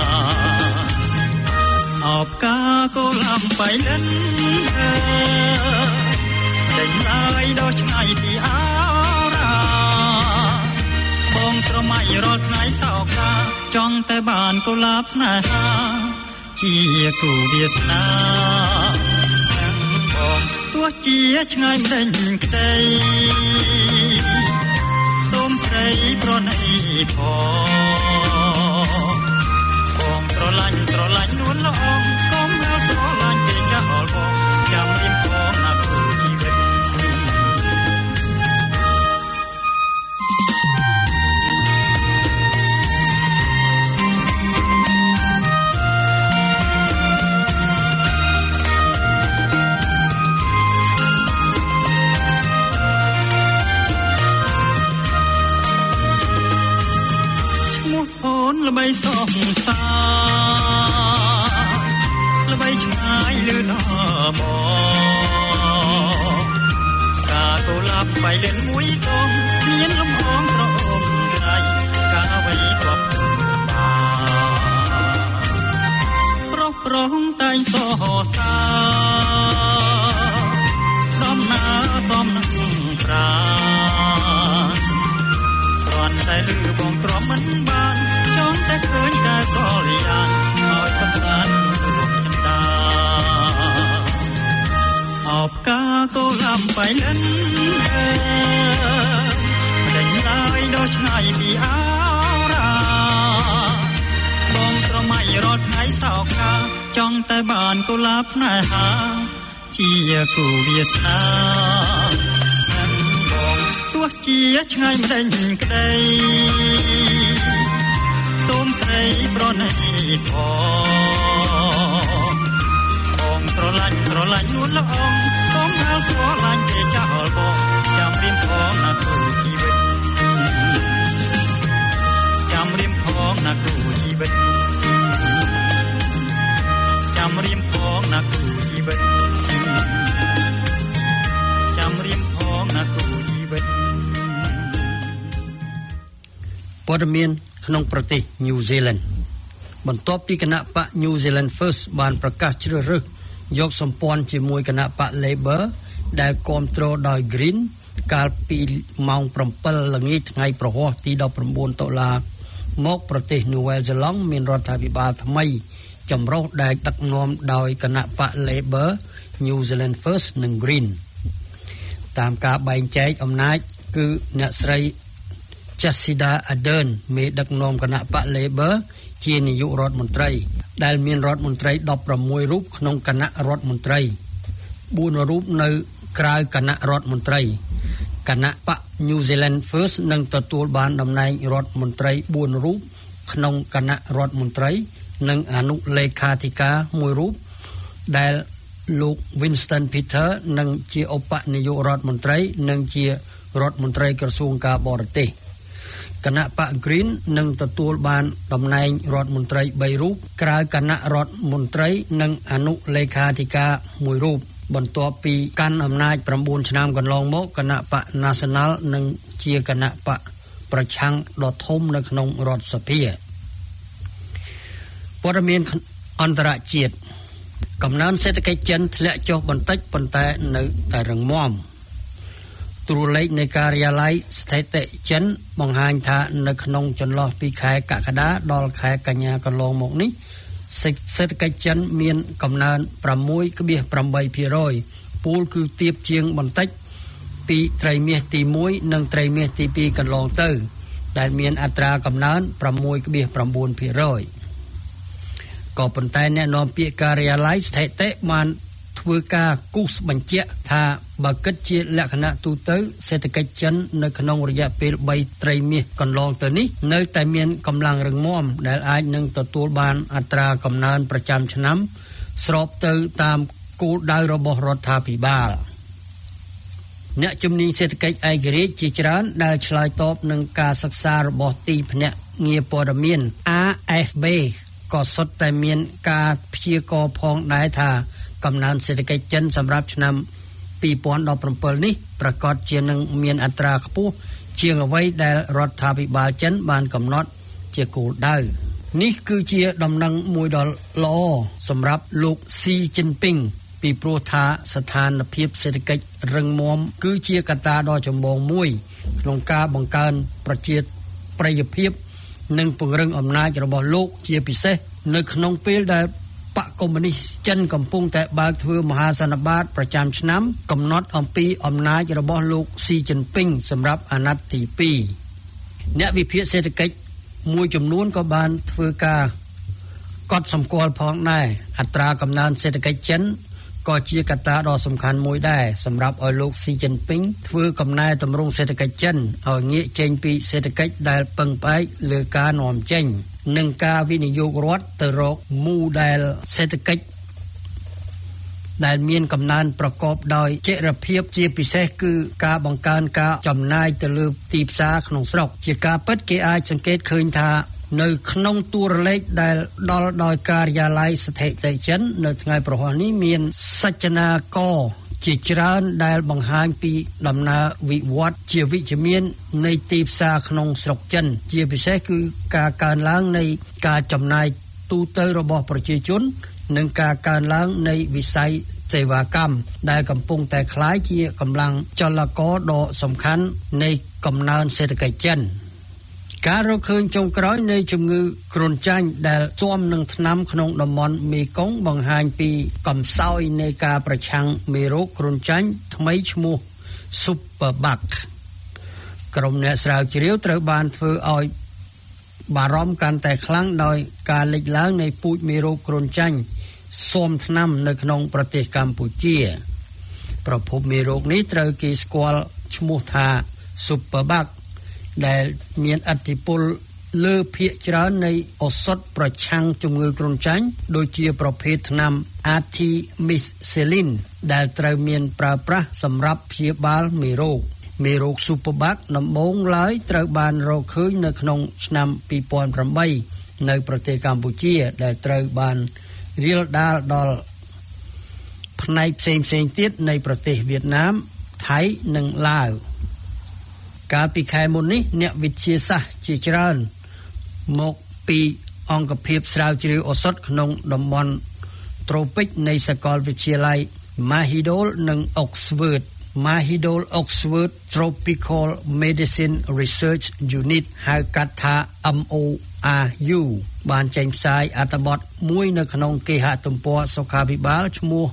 អបការកុលាបបៃលិនអើដេញឡើយដល់ឆ្ងាយពីអារាបងស្រមៃរាល់ថ្ងៃសោកាចង់តែបានកុលាបស្នេហាជាគូវាសនាទាំងបងទោះជាឆ្ងាយដេញក្តីសូមស្រីប្រណីផងបងស្រឡាញ់ស្រឡាញ់នួនល្អកុំឲ្យស្រឡាញ់ទេចោលបងចាំរៀនផងណាគូជីវិតល្បីសងសារល្បីឆ្ងាយលឺដល់បងការកុលាបបៃលិនមួយតងមានលំអងក្រអូបក្រៃការវៃរាប់បានប្រុសប្រងតែងសរសើរដំណើរសំនឹងប្រានគ្រាន់តែលឺបងទ្រាំមិនបានចង់តែឃើញការកលយានឲ្យសុខសាន្តក្នុងចិន្តាអបការកុលាបបៃលិនអើដេញឡើយដល់ឆ្ងាយពីអារាបងស្រមៃរាល់ថ្ងៃសោកាចង់តែបានកុលាបស្នេហាជាគូវាសនាទោះជាឆ្ងាយមិនដេញក្តីសូមស្រីប្រណីផងបងស្រឡាញ់ស្រឡាញ់នួនល្អកុំឲ្យស្រឡាញ់ទេចោលបងចាំរៀមផងណាគូជីវិតចាំរៀមផងណាគូជីវិតចាំរៀមផងណាគព័ត៌មានក្នុងប្រទេស New Zealand បន្ទាប់ពីគណៈបក New Zealand First បានប្រកាសជ្រើសរើសយកសម្ព័ន្ធជាមួយគណៈបក Labour ដែលគាំទ្រដោយ Green កាលពីម៉ោង7ល្ងាចថ្ងៃប្រហ័សទីដប់ប្រាំបួនតុលាមកប្រទេស New Zealand មានរដ្ឋាភិបាលថ្មីចម្រុះដែលដឹកនាំដោយគណៈបក Labour, New Zealand First និង Green តាមការបែងចែកអំណាចគឺអ្នកស្រី Jacinda Ardern មេដឹកនាំគណៈបក Labour ជានាយករដ្ឋមន្ត្រីដែលមានរដ្ឋមន្ត្រីដប់ប្រាំមួយរូបក្នុងគណៈរដ្ឋមន្ត្រីបួនរូបនៅក្រៅគណៈរដ្ឋមន្ត្រីគណៈបក New Zealand First នឹងទទួលបានតំណែងរដ្ឋមន្ត្រីបួនរូបក្នុងគណៈរដ្ឋមន្ត្រីនិងអនុលេខាធិការមួយរូបដែលលោក Winston Peter នឹងជាឧបនាយករដ្ឋមន្ត្រីនិងជារដ្ឋមន្ត្រីក្រសួងការបរទេសគណៈបក Green នឹងទទួលបានតំណែងរដ្ឋមន្ត្រីបីរូបក្រៅគណៈរដ្ឋមន្ត្រីនិងអនុលេខាធិការមួយរូបបន្ទាប់ពីកាន់អំណាច9ឆ្នាំកន្លងមកគណៈបក National នឹងជាគណៈបកប្រឆាំងដ៏ធំនៅក្នុងរដ្ឋសភាព័ត៌មានអន្តរជាតិកំណើនសេដ្ឋកិច្ចចិនធ្លាក់ចុះបន្តិចប៉ុន្តែនៅតែរឹងមាំទូរលេខនៃការិយាល័យស្ថិតិចិនបង្ហាញថានៅក្នុងចន្លោះពីខែកក្កដាដល់ខែកញ្ញាកន្លងមកនេះសេដ្ឋកិច្ចចិនមានកំណើន ប្រាំមួយភាគប្រាំបីភាគរយ ពូលគឺទាបជាងបន្តិចពីត្រីមាសទីមួយនិងត្រីមាសទីពីរកន្លងទៅដែលមានអត្រាកំណើន ប្រាំមួយភាគប្រាំបួនភាគរយ ក៏ប៉ុន្តែអ្នកនាំពាក្យការិយាល័យស្ថិតិបានធ្វើការគូសបញ្ជាក់ថាបើគិតជាលក្ខណៈទូទៅសេដ្ឋកិច្ចចិននៅក្នុងរយៈពេលបីត្រីមាសកន្លងទៅនេះនៅតែមានកម្លាំងរឹងមាំដែលអាចនឹងទទួលបានអត្រាកំណើនប្រចាំឆ្នាំស្របទៅតាមគោលដៅរបស់រដ្ឋាភិបាលអ្នកជំនាញសេដ្ឋកិច្ចឯករាជ្យជាច្រើនដែលឆ្លើយតបនឹងការសិក្សារបស់ទីភ្នាក់ងារព័ត៌មាន A F B ក៏សុទ្ធតែមានការព្យាករណ៍ផងដែរថាកំណើនសេដ្ឋកិច្ចចិនសម្រាប់ឆ្នាំពីរពាន់ដប់ប្រាំពីរនេះប្រកាសជានឹងមានអត្រាខ្ពស់ជាងអ្វីដែលរដ្ឋាភិបាលចិនបានកំណត់ជាគោលដៅនេះគឺជាដំណឹងមួយដ៏ល្អសម្រាប់លោកស៊ីជីនពីងពីព្រោះថាស្ថានភាពសេដ្ឋកិច្ចរឹងមាំគឺជាកត្តាដ៏ចម្បងមួយក្នុងការបង្កើនប្រជាប្រិយភាពនិងពង្រឹងអំណាចរបស់លោកជាពិសេសនៅក្នុងពេលដែលបកកុម្មុយនីសចិនកំពុងតែបើកធ្វើមហាសន្និបាតប្រចាំឆ្នាំកំណត់អំពីអំណាចរបស់លោកស៊ីជីនពីងសម្រាប់អាណត្តិទីពីរអ្នកវិភាគសេដ្ឋកិច្ចមួយចំនួនក៏បានធ្វើការកត់សម្គាល់ផងដែរអត្រាកំណើនសេដ្ឋកិច្ចចិនក៏ជាកត្តាដ៏សំខាន់មួយដែរសម្រាប់ឲ្យលោកស៊ីជីនពីងធ្វើកំណែទម្រង់សេដ្ឋកិច្ចចិនឲ្យងាកចេញពីសេដ្ឋកិច្ចដែលពឹងផ្អែកលើការនាំចេញនិងការវិនិយោគរដ្ឋទៅរកមូដែលសេដ្ឋកិច្ចដែលមានកំណើនប្រកបដោយចីរភាពជាពិសេសគឺការបង្កើនការចំណាយទៅលើទីផ្សារក្នុងស្រុកជាការពិតគេអាចសង្កេតឃើញថានៅក្នុងទូរលេខដែលដល់ដោយការិយាល័យស្ថិតិចិននៅថ្ងៃប្រហ័សនេះមានសច្ចនាករជាច្រើនដែលបង្ហាញពីដំណើរវិវត្តជាវិជ្ជមាននៃទីផ្សារក្នុងស្រុកចិនជាពិសេសគឺការកើនឡើងនៃការចំណាយទូទៅរបស់ប្រជាជននិងការកើនឡើងនៃវិស័យសេវាកម្មដែលកំពុងតែក្លាយជាកម្លាំងចលករដ៏សំខាន់នៃកំណើនសេដ្ឋកិច្ចចិនការរកឃើញចុងក្រោយនៃជំងឺគ្រុនចាញ់ដែលស៊ាំនឹងថ្នាំក្នុងតំបន់មេគង្គបង្ហាញពីកំសោយនៃការប្រឆាំងមេរោគគ្រុនចាញ់ថ្មីឈ្មោះ Superbug ក្រុមអ្នកស្រាវជ្រាវត្រូវបានធ្វើឲ្យបារម្ភកាន់តែខ្លាំងដោយការលេចឡើងនៃពូជមេរោគគ្រុនចាញ់ស៊ាំថ្នាំនៅក្នុងប្រទេសកម្ពុជាប្រភពមេរោគនេះត្រូវគេស្គាល់ឈ្មោះថា Superbugដែលមានឥទ្ធិពលលើភាគច្រើននៃឱសថប្រឆាំងជំងឺគ្រុនចាញ់ដូចជាប្រភេទថ្នាំ Artemisinin ដែលត្រូវមានប្រើប្រាស់សម្រាប់ព្យាបាលមេរោគមេរោគ Superbug ដំបូងឡើយត្រូវបានរកឃើញនៅក្នុងឆ្នាំពីរពាន់ប្រាំបីនៅប្រទេសកម្ពុជាដែលត្រូវបានរាលដាលដល់ផ្នែកផ្សេងៗទៀតនៃប្រទេសវៀតណាមថៃនិងឡាវកាលពីខែមុននេះអ្នកវិទ្យាសាស្ត្រជាច្រើនមកពីអង្គភាពស្រាវជ្រាវឱសថក្នុងតំបន់ត្រូពិកនៃសាកលវិទ្យាល័យ Mahidol និង Oxford Mahidol Oxford Tropical Medicine Research Unit ហៅកាត់ថា M O R U បានចេញផ្សាយអត្ថបទមួយនៅក្នុងគេហទំព័រសុខាភិបាលឈ្មោះ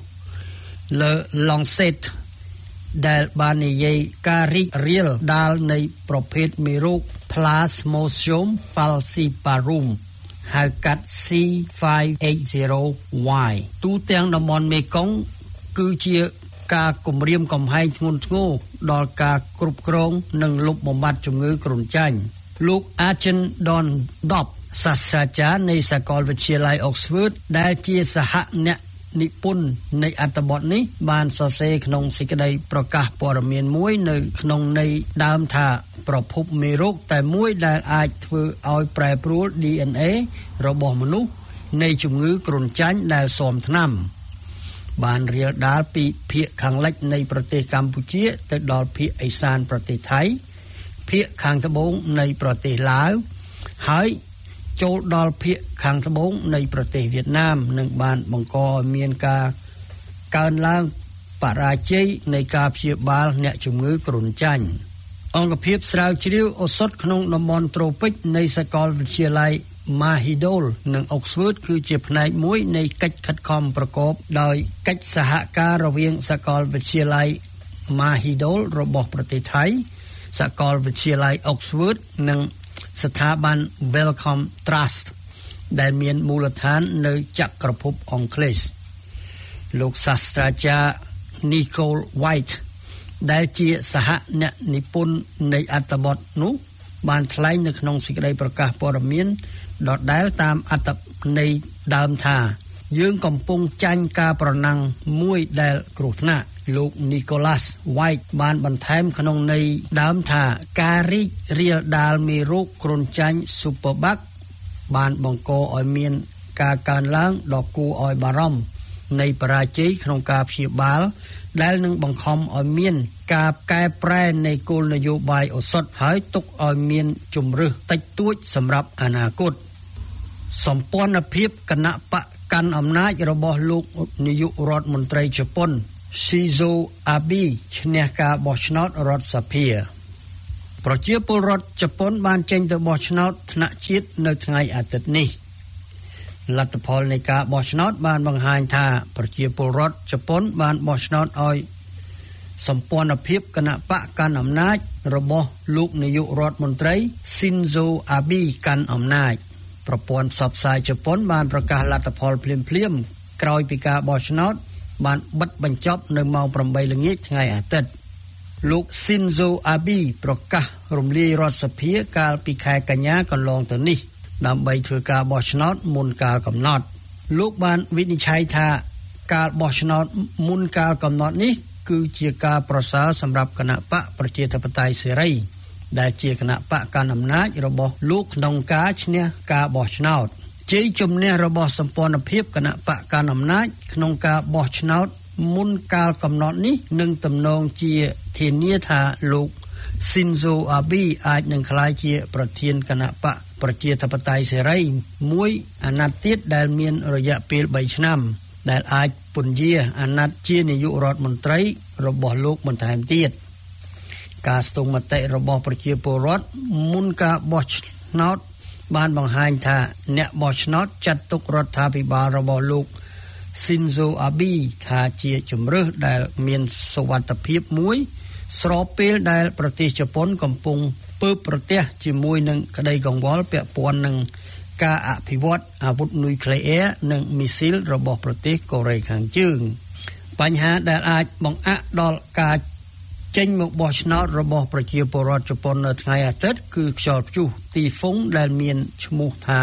Le Lancet ដែលបាននិយាយការរីករាលដាលនៃប្រភេទមេរោគ Plasmodium falciparum ហៅកាត់ C five eight zero Y ទូទាំងតំបន់មេគង្គគឺជាការគំរាមកំហែងធ្ងន់ធ្ងរដល់ការគ្រប់គ្រងនិងលុបបំបាត់ជំងឺគ្រុនចាញ់លោក Arjen Don Dop សាស្ត្រាចារ្យនៃសាកលវិទ្យាល័យ Oxford ដែលជាសហអ្នកនិពន្ធនៃអត្ថបទនេះបានសរសេរក្នុងសេចក្តីប្រកាសព័ត៌មានមួយនៅក្នុងន័យដើមថាប្រភពមេរោគតែមួយដែលអាចធ្វើឲ្យប្រែប្រួល D N A របស់មនុស្សនៃជំងឺគ្រុនចាញ់ដែលស៊ាំថ្នាំបានរាលដាលពីភាគខាងលិចនៃប្រទេសកម្ពុជាទៅដល់ភាគឦសានប្រទេសថៃភាគខាងត្បូងនៃប្រទេសឡាវហើយចូលដល់ភាគខាងត្បូងនៃប្រទេសវៀតណាមនិងបានបង្កឲ្យមានការកើនឡើងបរាជ័យនៃការព្យាបាលអ្នកជំងឺគ្រុនចាញ់អង្គភាពស្រាវជ្រាវឱសថក្នុងតំបន់ត្រូពិកនៃសាកលវិទ្យាល័យ Mahidol និង Oxford គឺជាផ្នែកមួយនៃកិច្ចខិតខំប្រកបដោយកិច្ចសហការរវាងសាកលវិទ្យាល័យ Mahidol របស់ប្រទេសថៃសាកលវិទ្យាល័យ Oxford និងស្ថាប័ន Wellcome Trust ដែលមានមូលដ្ឋាននៅចក្រភពអង់គ្លេសលោកសាស្ត្រាចារ្យ Nicole White ដែលជាសហអ្នកនិពន្ធនៃអត្ថបទនោះបានថ្លែងនៅក្នុងសេចក្តីប្រកាសព័ត៌មានដដែលតាមអត្ថន័យដើមថាយើងកំពុងចាញ់ការប្រណាំងមួយដែលគ្រោះថ្នាក់លោក Nicholas White បានបន្ថែមក្នុងន័យដើមថាការរីករាលដាលមេរោគគ្រុនចាញ់ Superbug បានបង្កឲ្យមានការកើនឡើងដ៏គួរឲ្យបារម្ភនៃបរាជ័យក្នុងការព្យាបាលដែលនឹងបង្ខំឲ្យមានការកែប្រែនៃគោលនយោបាយឱសថហើយទុកឲ្យមានជំរើសតិចតួចសម្រាប់អនាគតសម្ព័ន្ធភាពគណៈបកកាន់អំណាចរបស់លោកនាយករដ្ឋមន្ត្រីជប៉ុន Shinzo Abe ឈ្នះការបោះឆ្នោតរដ្ឋសភាប្រជាពលរដ្ឋជប៉ុនបានចេញទៅបោះឆ្នោតថ្នាក់ជាតិនៅថ្ងៃអាទិត្យនេះលទ្ធផលនៃការបោះឆ្នោតបានបង្ហាញថាប្រជាពលរដ្ឋជប៉ុនបានបោះឆ្នោតឲ្យសម្ព័ន្ធភាពគណៈបកកាន់អំណាចរបស់លោកនាយករដ្ឋមន្ត្រី Shinzo Abe កាន់អំណាចប្រព័ន្ធផ្សព្វផ្សាយជប៉ុនបានប្រកាសលទ្ធផលភ្លាមៗក្រោយពីការបោះឆ្នោតបានបិទបញ្ចប់នៅម៉ោងប្រាំបីល្ងាចថ្ងៃអាទិត្យលោក Shinzo Abe ប្រកាសរំលាយរដ្ឋសភាកាលពីខែកញ្ញាកន្លងទៅនេះដើម្បីធ្វើការបោះឆ្នោតមុនកាលកំណត់លោកបានវិនិច្ឆ័យថាការបោះឆ្នោតមុនកាលកំណត់នេះគឺជាការប្រសើរសម្រាប់គណៈបកប្រជាធិបតេយ្យសេរីដែលជាគណៈបកកាន់អំណាចរបស់លោកក្នុងការឈ្នះការបោះឆ្នោតជ័យជំនះរបស់សម្ព័ន្ធភាពគណៈបកកាន់អំណាចក្នុងការបោះឆ្នោតមុនកាលកំណត់នេះនឹងទំនងជាធានាថាលោក Shinzo Abe អាចនឹងក្លាយជាប្រធានគណៈបកប្រជាធិបតេយ្យសេរីមួយអាណត្តិទៀតដែលមានរយៈពេលបីឆ្នាំដែលអាចពន្យាអាណត្តិជានាយករដ្ឋមន្ត្រីរបស់លោកបន្ថែមទៀតការស្ទង់មតិរបស់ប្រជាពលរដ្ឋមុនការបោះឆ្នោតបានបង្ហាញថាអ្នកបោះឆ្នោតចាត់ទុករដ្ឋាភិបាលរបស់លោក Shinzo Abe ថាជាជំរើសដែលមានសុវត្ថិភាពមួយស្របពេលដែលប្រទេសជប៉ុនកំពុងពើប្រទះជាមួយនឹងក្តីកង្វល់ពាក់ព័ន្ធនឹងការអភិវឌ្ឍអាវុធនុយក្លេអ៊ែរនិងមីស៊ីលរបស់ប្រទេសកូរ៉េខាងជើងបញ្ហាដែលអាចបង្អាក់ដល់ការចេញមកបោះឆ្នោតរបស់ប្រជាពលរដ្ឋជប៉ុននៅថ្ងៃអាទិត្យគឺខ្យល់ព្យុះទីហ្វុងដែលមានឈ្មោះថា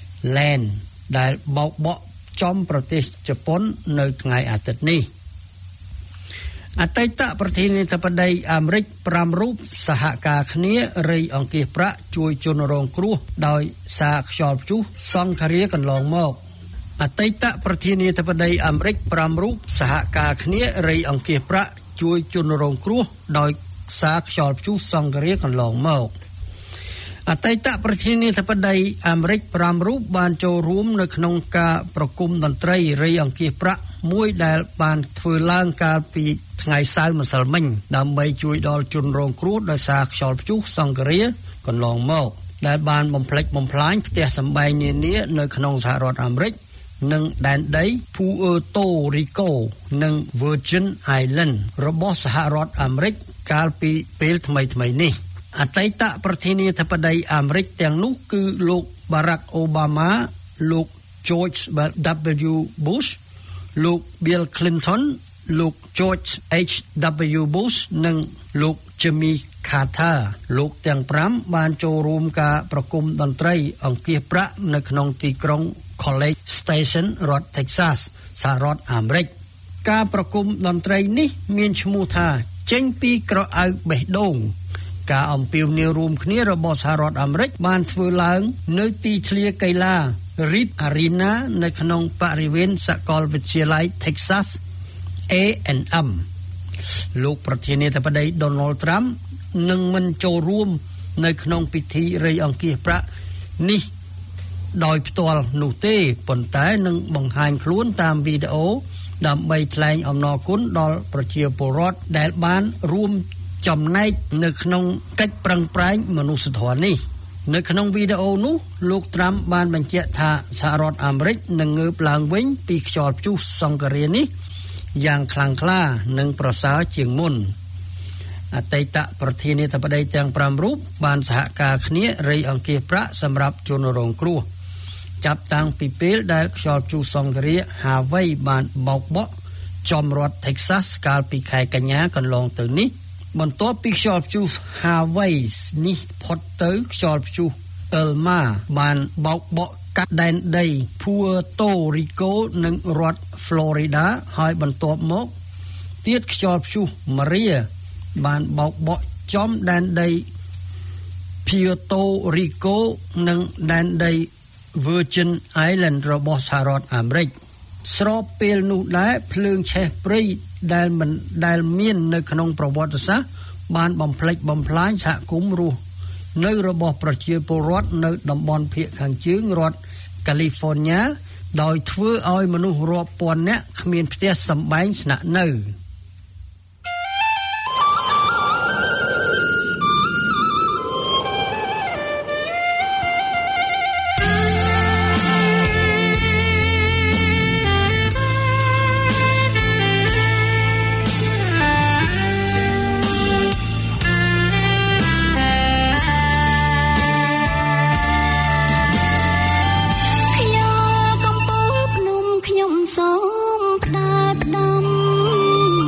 Len ដែលបោកបក់ចំប្រទេសជប៉ុននៅថ្ងៃអាទិត្យនេះអតីតប្រធានាធិបតីអាមេរិកប្រាំរូបសហការគ្នារៃអង្គាសប្រាក់ជួយជនរងគ្រោះដោយសារខ្យល់ព្យុះសង្ឃរាកន្លងមកអតីតប្រធានាធិបតីអាមេរិកប្រាំរូបសហការគ្នារៃអង្គាសប្រាក់ជួយជនរងគ្រោះដោយសាខ្យល់ព្យុះសង្ឃរាកន្លងមកអតីតប្រធានាធិបតីអាមេរិកប្រាំរូបបានចូលរួមនៅក្នុងការប្រគំតន្ត្រីរៃអង្គាសប្រាក់មួយដែលបានធ្វើឡើងកាលពីថ្ងៃសៅរ៍ម្សិលមិញដើម្បីជួយដល់ជនរងគ្រោះដោយសារខ្យល់ព្យុះសង្ឃរាកន្លងមកដែលបានបំផ្លិចបំផ្លាញផ្ទះសម្បែងនានានៅក្នុងសហរដ្ឋអាមេរិកនិងដែនដីភូអឺតូរីកូនិង Virgin Island របស់សហរដ្ឋអាមេរិកកាលពីពេលថ្មីៗនេះអតីតប្រធានាធិបតីអាមេរិកទាំងនោះគឺលោក Barack Obama លោក George W Bush លោក Bill Clinton លោក George H W Bush និងលោក Jimmy Carter លោកទាំងប្រាំបានចូលរួមការប្រគំតន្ត្រីអង្គាសប្រាក់នៅក្នុងទីក្រុង College Station រដ្ឋ Texas សហរដ្ឋអាមេរិកការប្រគំតន្ត្រីនេះមានឈ្មោះថាចេញពីក្រអៅបេះដូងការអំពាវនាវរួមគ្នារបស់សហរដ្ឋអាមេរិកបានធ្វើឡើងនៅទីធ្លាកីឡា Reed Arena នៅក្នុងបរិវេណសាកលវិទ្យាល័យ Texas เอ แอนด์ เอ็ม លោកប្រធានាធិបតី Donald Trump នឹងមិនចូលរួមនៅក្នុងពិធីរៃអង្គាសប្រាក់នេះដោយផ្ទាល់នោះទេប៉ុន្តែនឹងបង្ហាញខ្លួនតាមវីដេអូដើម្បីថ្លែងអំណរគុណដល់ប្រជាពលរដ្ឋដែលបានរួមចំណែកនៅក្នុងកិច្ចប្រឹងប្រែងមនុស្សធម៌នេះនៅក្នុងវីដេអូនោះលោកត្រាំបានបញ្ជាក់ថាសហរដ្ឋអាមេរិកនឹងងើបឡើងវិញពីខ្យល់ព្យុះសង្ឃរានេះយ៉ាងខ្លាំងក្លានិងប្រសើរជាងមុនអតីតប្រធានាធិបតីទាំងប្រាំរូបបានសហការគ្នារៃអង្គាសប្រាក់សម្រាប់ជនរងគ្រោះចាប់តាំងពីពេលដែលខ្យល់ព្យុះសង្ឃរាហាវ៉ៃបានបោកបក់ចំរដ្ឋ Texas កាលពីខែកញ្ញាកន្លងទៅនេះបន្ទាប់ពីខ្យល់ព្យុះហាវ៉ៃនេះផុតទៅខ្យល់ព្យុះអឺលម៉ាបានបោកបក់កាត់ដែនដីភូអឺតូរីកូនិងរដ្ឋ Florida ហើយបន្ទាប់មកទៀតខ្យល់ព្យុះម៉ារីបានបោកបក់ចំដែនដីភូអឺតូរីកូនិងដែនដី Virgin Island របស់សហរដ្ឋអាមេរិកស្របពេលនោះដែរភ្លើងឆេះព្រៃដែលមិនដែលមាននៅក្នុងប្រវត្តិសាស្ត្របានបំផ្លិចបំផ្លាញសហគមន៍រស់នៅរបស់ប្រជាពលរដ្ឋនៅតំបន់ភាគខាងជើងរដ្ឋ California ដោយធ្វើឲ្យមនុស្សរាប់ពាន់នាក់គ្មានផ្ទះសម្បែងស្នាក់នៅសូមផ្ដាច់ដាំ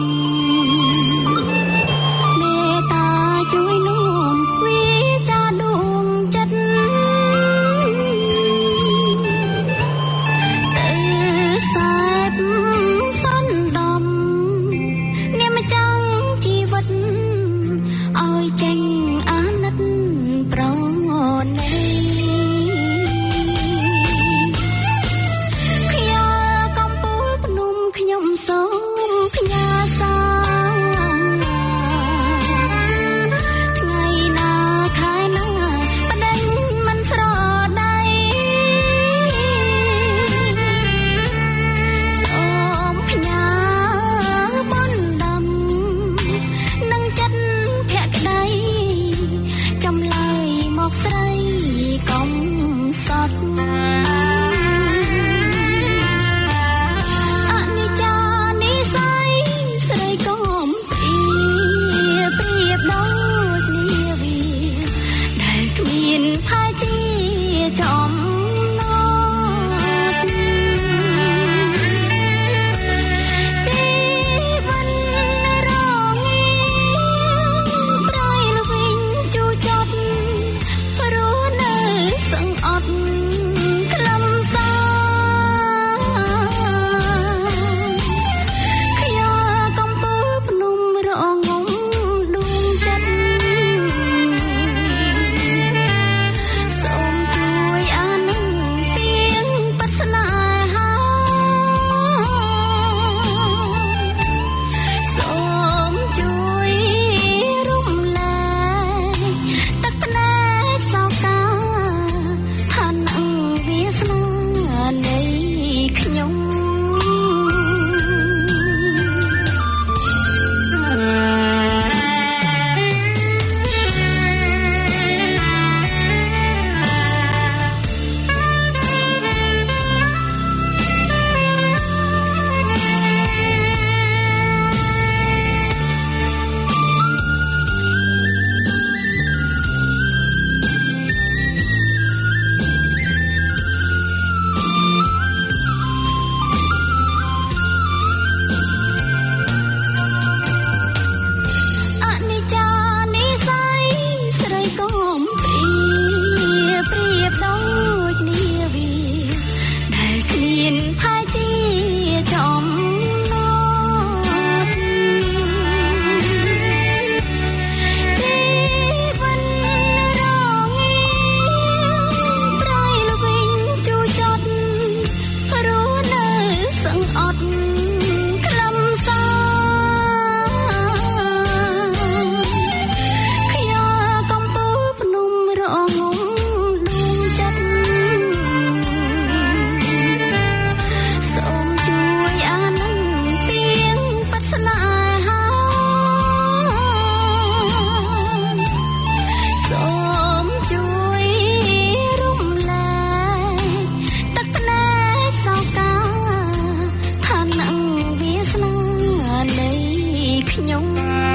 ខ្ញុំ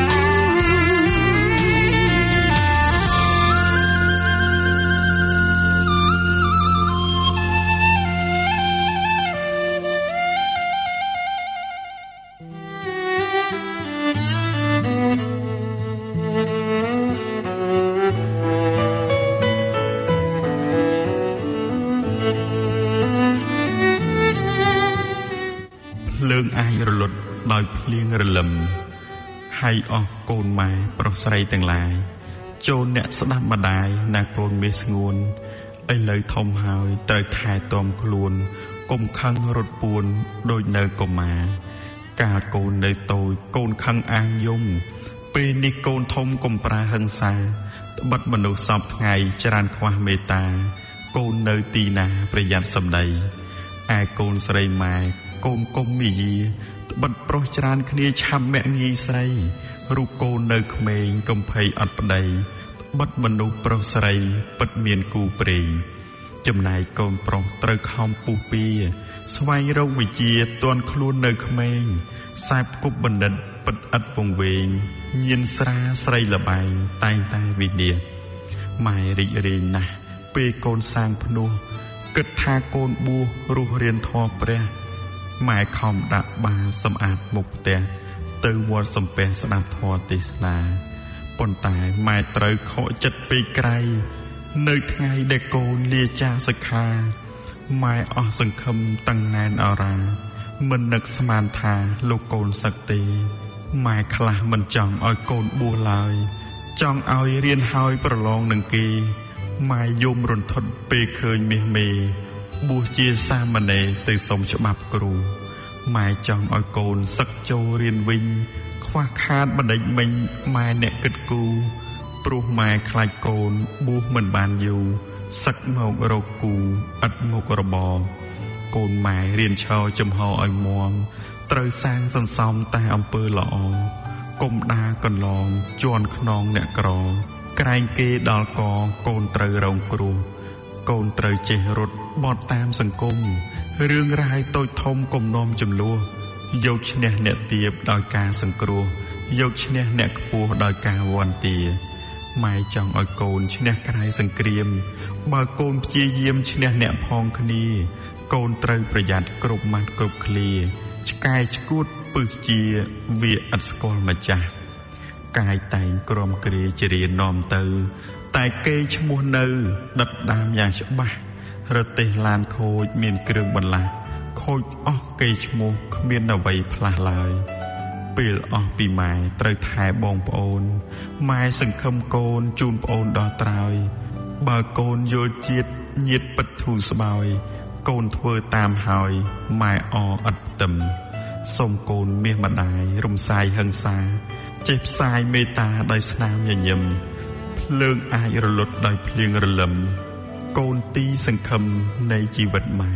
ដោយភ្លៀងរលឹមហើយអស់កូនម៉ែប្រុសស្រីទាំងឡាយចូលអ្នកស្ដាប់ម្ដាយណាកូនមាសស្ងួនឥឡូវធំហើយត្រូវថែទាំខ្លួនកុំខឹងរត់ពួនដូចនៅកុមារកាលកូននៅតូចកូនខឹងអាងយំពេលនេះកូនធំកុំប្រើហិង្សាត្បិតមនុស្សសពថ្ងៃច្រើនខ្វះមេត្តាកូននៅទីណាប្រយ័ត្នសម្ដីឯកូនស្រីម៉ែកូនកុំមីយាបិទប្រុសច្រើនគ្នាឆាប់មាក់ងាយស្រីរូបកូននៅក្មេងកំភៃអត់ប្តីបិទមនុស្សប្រុសស្រីពិតមានគូព្រេងចំណែកកូនប្រុសត្រូវខំពុះពៀស្វែងរកវិជាទាន់ខ្លួននៅក្មេងខ្សែគប់បណ្ឌិតពិតឥតពងវែងញៀនស្រាស្រីលបែងតែងតែវិនិច្ឆ័យម៉ែរីករាយណាស់ពេលកូនសាងភ្នោះគិតថាកូនបួសរស់រៀនធម៌ព្រះម៉ែខំដាក់បាល់សម្អាតមុខផ្ទះទៅវត្តសំពះស្ដាប់ធម៌ទេសនាប៉ុន្តែម៉ែត្រូវខកចិត្តពេកក្រៃនៅថ្ងៃដែលកូនលាចាកសិក្ខាម៉ែអស់សង្ឃឹមតាំងណែនអរាមិននឹកស្មានថាលោកកូនសឹកទេម៉ែខ្លះមិនចង់ឲ្យកូនបួសឡើយចង់ឲ្យរៀនហើយប្រឡងនឹងគេម៉ែយំរន្ធត់ពេលឃើញមាសមេបួសជាសាមណេរទៅសុំច្បាប់គ្រូម៉ែចង់ឲ្យកូនសឹកចូលរៀនវិញខ្វះខាតបណ្ឌិតមិញម៉ែអ្នកគិតគូរព្រោះម៉ែខ្លាចកូនបួសមិនបានយូរសឹកមករកគូឥតមុខរបរកូនម៉ែរៀនឈរចំហឲ្យមាំត្រូវសាងសន្សំតែអំពើល្អកុំដាកន្លងជន់ខ្នងអ្នកក្រក្រែងគេដល់កកូនត្រូវរងគ្រោះកូនត្រូវចេះរត់បត់តាមសង្គមរឿងរ៉ាវតូចធំកុំនាំចំនួនយកឈ្នះអ្នកទាបដោយការសង្គ្រោះយកឈ្នះអ្នកខ្ពស់ដោយការវន្ទាម៉ែចង់ឲ្យកូនឈ្នះក្រៃសង្គ្រាមបើកូនព្យាយាមឈ្នះអ្នកផងគ្នាកូនត្រូវប្រយ័ត្នគ្រប់ម៉ាត់គ្រប់ឃ្លាឆ្កែឆ្កួតពឹសជាវាឥតស្គាល់ម្ចាស់កាយតែងក្រំគ្រាជារៀននាំទៅតែគេឈ្មោះនៅដិតដាមយ៉ាងច្បាស់រទេសឡានខូចមានគ្រឿងបន្លាស់ខូចអស់គេឈ្មោះគ្មានអ្វីផ្លាស់ឡើយពេលអស់ពីម៉ែត្រូវថែបងប្អូនម៉ែសង្ឃឹមកូនជូនប្អូនដល់ត្រើយបើកូនយល់ជាតិញាតពិតធូរស្បើយកូនធ្វើតាមហើយម៉ែអឥតផ្ទឹមសូមកូនមាសម្ដាយរំសាយហិង្សាចេះផ្សាយមេត្តាដោយស្នាមញញឹមភ្លើងអាចរលត់ដោយភ្លៀងរលឹមកូនទីសង្ឃឹមនៃជីវិតម៉ែ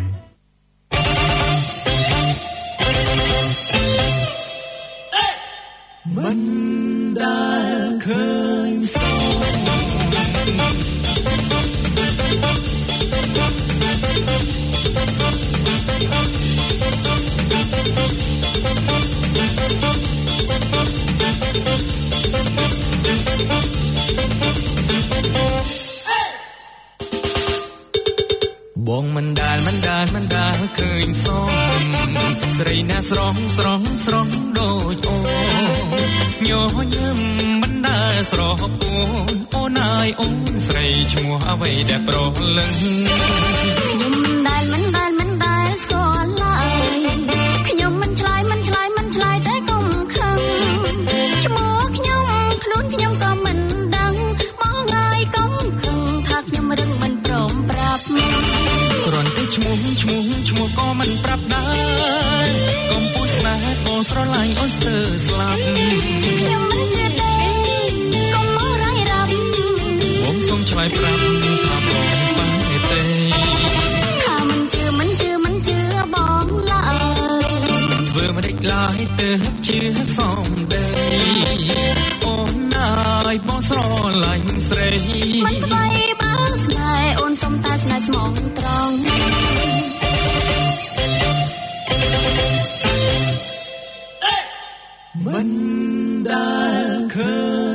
មិនដែលឃើញសោបងមិនដែលមិនដែលមិនដែលឃើញសោស្រីណាស្រស់ស្រស់ស្រស់ដូចអូញញឹមមិនដែលស្រស់ពួនអូនអើយអូនស្រីឈ្មោះអ្វីដែលប្រលឹងខ្ញុំដែលមិនដែលមិនដែលស្គាល់ឡើយខ្ញុំមិនឆ្លើយមិនឆ្លើយមិនឆ្លើយតែកុំខឹងឈ្មោះខ្ញុំខ្លួនខ្ញុំក៏មិនដឹងមកហើយកុំខឹងថាខ្ញុំរឹងមិនព្រមប្រាប់គ្រាន់តែឈ្មោះឈ្មោះឈ្មោះក៏មិនប្រាប់ដែរកុំពុះស្នេហ៍អូនស្រឡាញ់អូនស្ទើរស្លាប់ខ្ញុំមិនជឿទេកុំមករាយរាប់បងសូមឆ្លើយប្រាប់ថាបងបែរទេថាមិនជឿមិនជឿមិនជឿបងឡើយធ្វើមិនដេចឡើយទៅជឿសំដីអូនណាយបងស្រឡាញ់ស្រីមិនថ្មីបើស្នេហ៍អូនសុំតែស្នេហ៍ស្មងត្រង់មមិនដែលឃើញ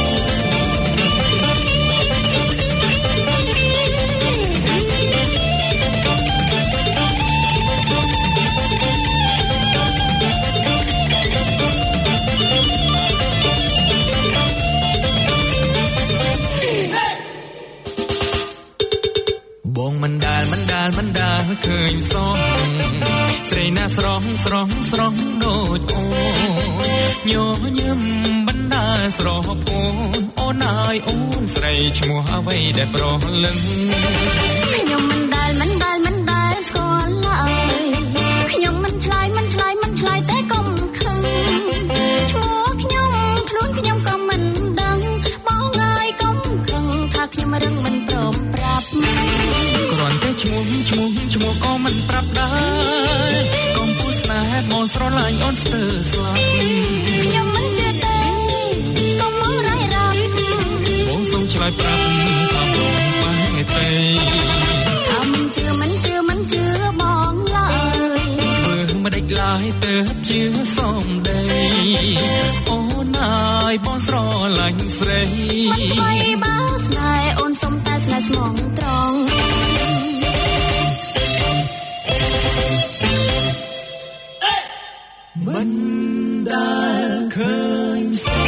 បងមិនដែលមិនដែលមិនដែលឃើញសោះស្រីណាស្រស់ស្រស់ស្រស់ដូចអូនញញឹមបណ្ដាស្រស់អូនអូនអើយអូនស្រីឈ្មោះអ្វីដែលប្រលឹងខ្ញុំមិនដែលមិនដែលមិនដែលស្គាល់ឡើយខ្ញុំមិនឆ្លើយមិនឆ្លើយមិនឆ្លើយតែកុំខឹងឈ្មោះខ្ញុំខ្លួនខ្ញុំក៏មិនដឹងបងហើយកុំខឹងថាខ្ញុំរឹងមិនព្រមប្រាប់គ្រាន់តែឈ្មោះឈ្មោះឈ្មោះក៏មិនប្រាប់ដែរកុំពុះស្នេហ៍មកស្រឡាញ់អូនស្ទើរស្លាប់ខ្ញុំមិនជឿទេកុំមករាយរ៉ាប់បងសូមឆ្លើយប្រាប់ថាបងបែរទេថាមិនជឿមិនជឿមិនជឿបងឡើយធ្វើមិនដេចឡើយទៅជឿសំដីអូនអើយបងស្រឡាញ់ស្រីមិនថ្លៃបើស្នេហ៍អូនសុំតែស្នេហ៍ស្មងត្រង់មិនដែលឃើញ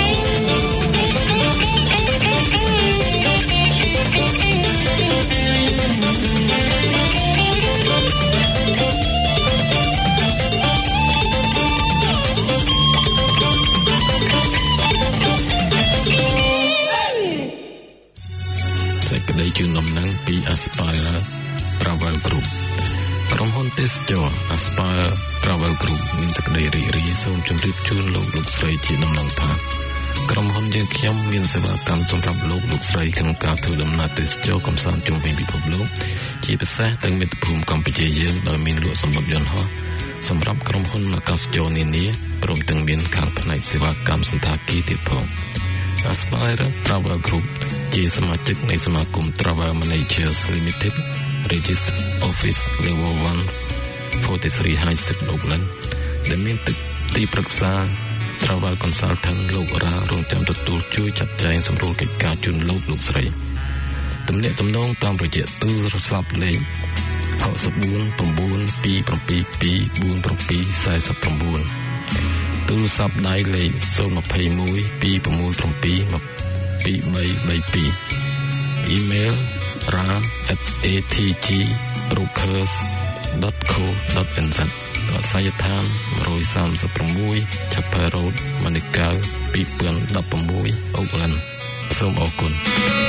សេចក្តីជូនដំណឹងពី Aspire Travel Group ក្រុមហ៊ុនទេសចរ Aspire Travel Group មានសេចក្តីរីករាយសូមជម្រាបជូនលោកលោកស្រីជាដំណឹងថាក្រុមហ៊ុនយើងខ្ញុំមានសេវាកម្មសម្រាប់លោកលោកស្រីក្នុងការធ្វើដំណើរទេសចរកម្សាន្តជុំវិញពិភពលោកជាពិសេសទាំងមាតុភូមិកម្ពុជាយើងដោយមានលក់សម្បត្តិយន្តហោះសម្រាប់ក្រុមហ៊ុនអាកាសចរនានាព្រមទាំងមានខាងផ្នែកសេវាកម្មសន្តាគារទៀតផង Aspire Travel Group ជាសមាជិកនៃសមាគម Travel Managers Limited Registered Office Level one forty-three High Street Oakland ដែលមានទឹកទីប្រឹក្សា Travel Consultant លោករ៉ារងចាំទទួលជួយចាត់ចែងសម្រួលកិច្ចការជូនលោកលោកស្រីទំនាក់ទំនងតាមរយៈទូរស័ព្ទលេខsix four nine two seven two four seven fourទូរស័ព្ទដៃលេខzero two one two six seven two three three two អ៊ីមែល ra at a t g brokers dot co dot n z អាសយដ្ឋានone thirty-six Chapel Road Manukau two thousand sixteen Oakland សូមអរគុណ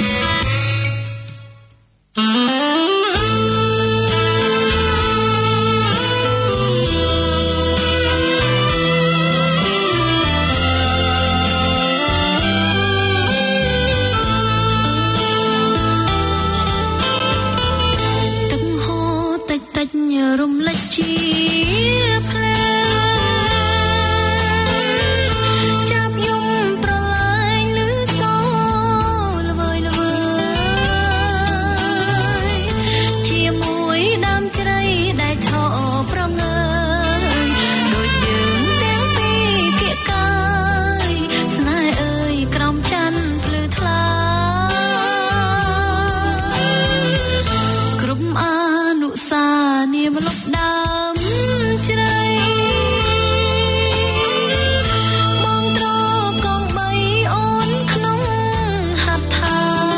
រំលេចជាភ្លែចាប់យំប្រឡាយលឺសោល្វើយល្វើយជាមួយដើមជ្រៃដែលឈរប្រងើយដូចយើងទាំងពីរគៀកកាយស្នេហ៍អើយក្រំច័ន្ទភ្លឺថ្លាគ្រប់អនុសានាមលប់ដើមជ្រៃបងត្រកងបីអូនក្នុងហត្ថា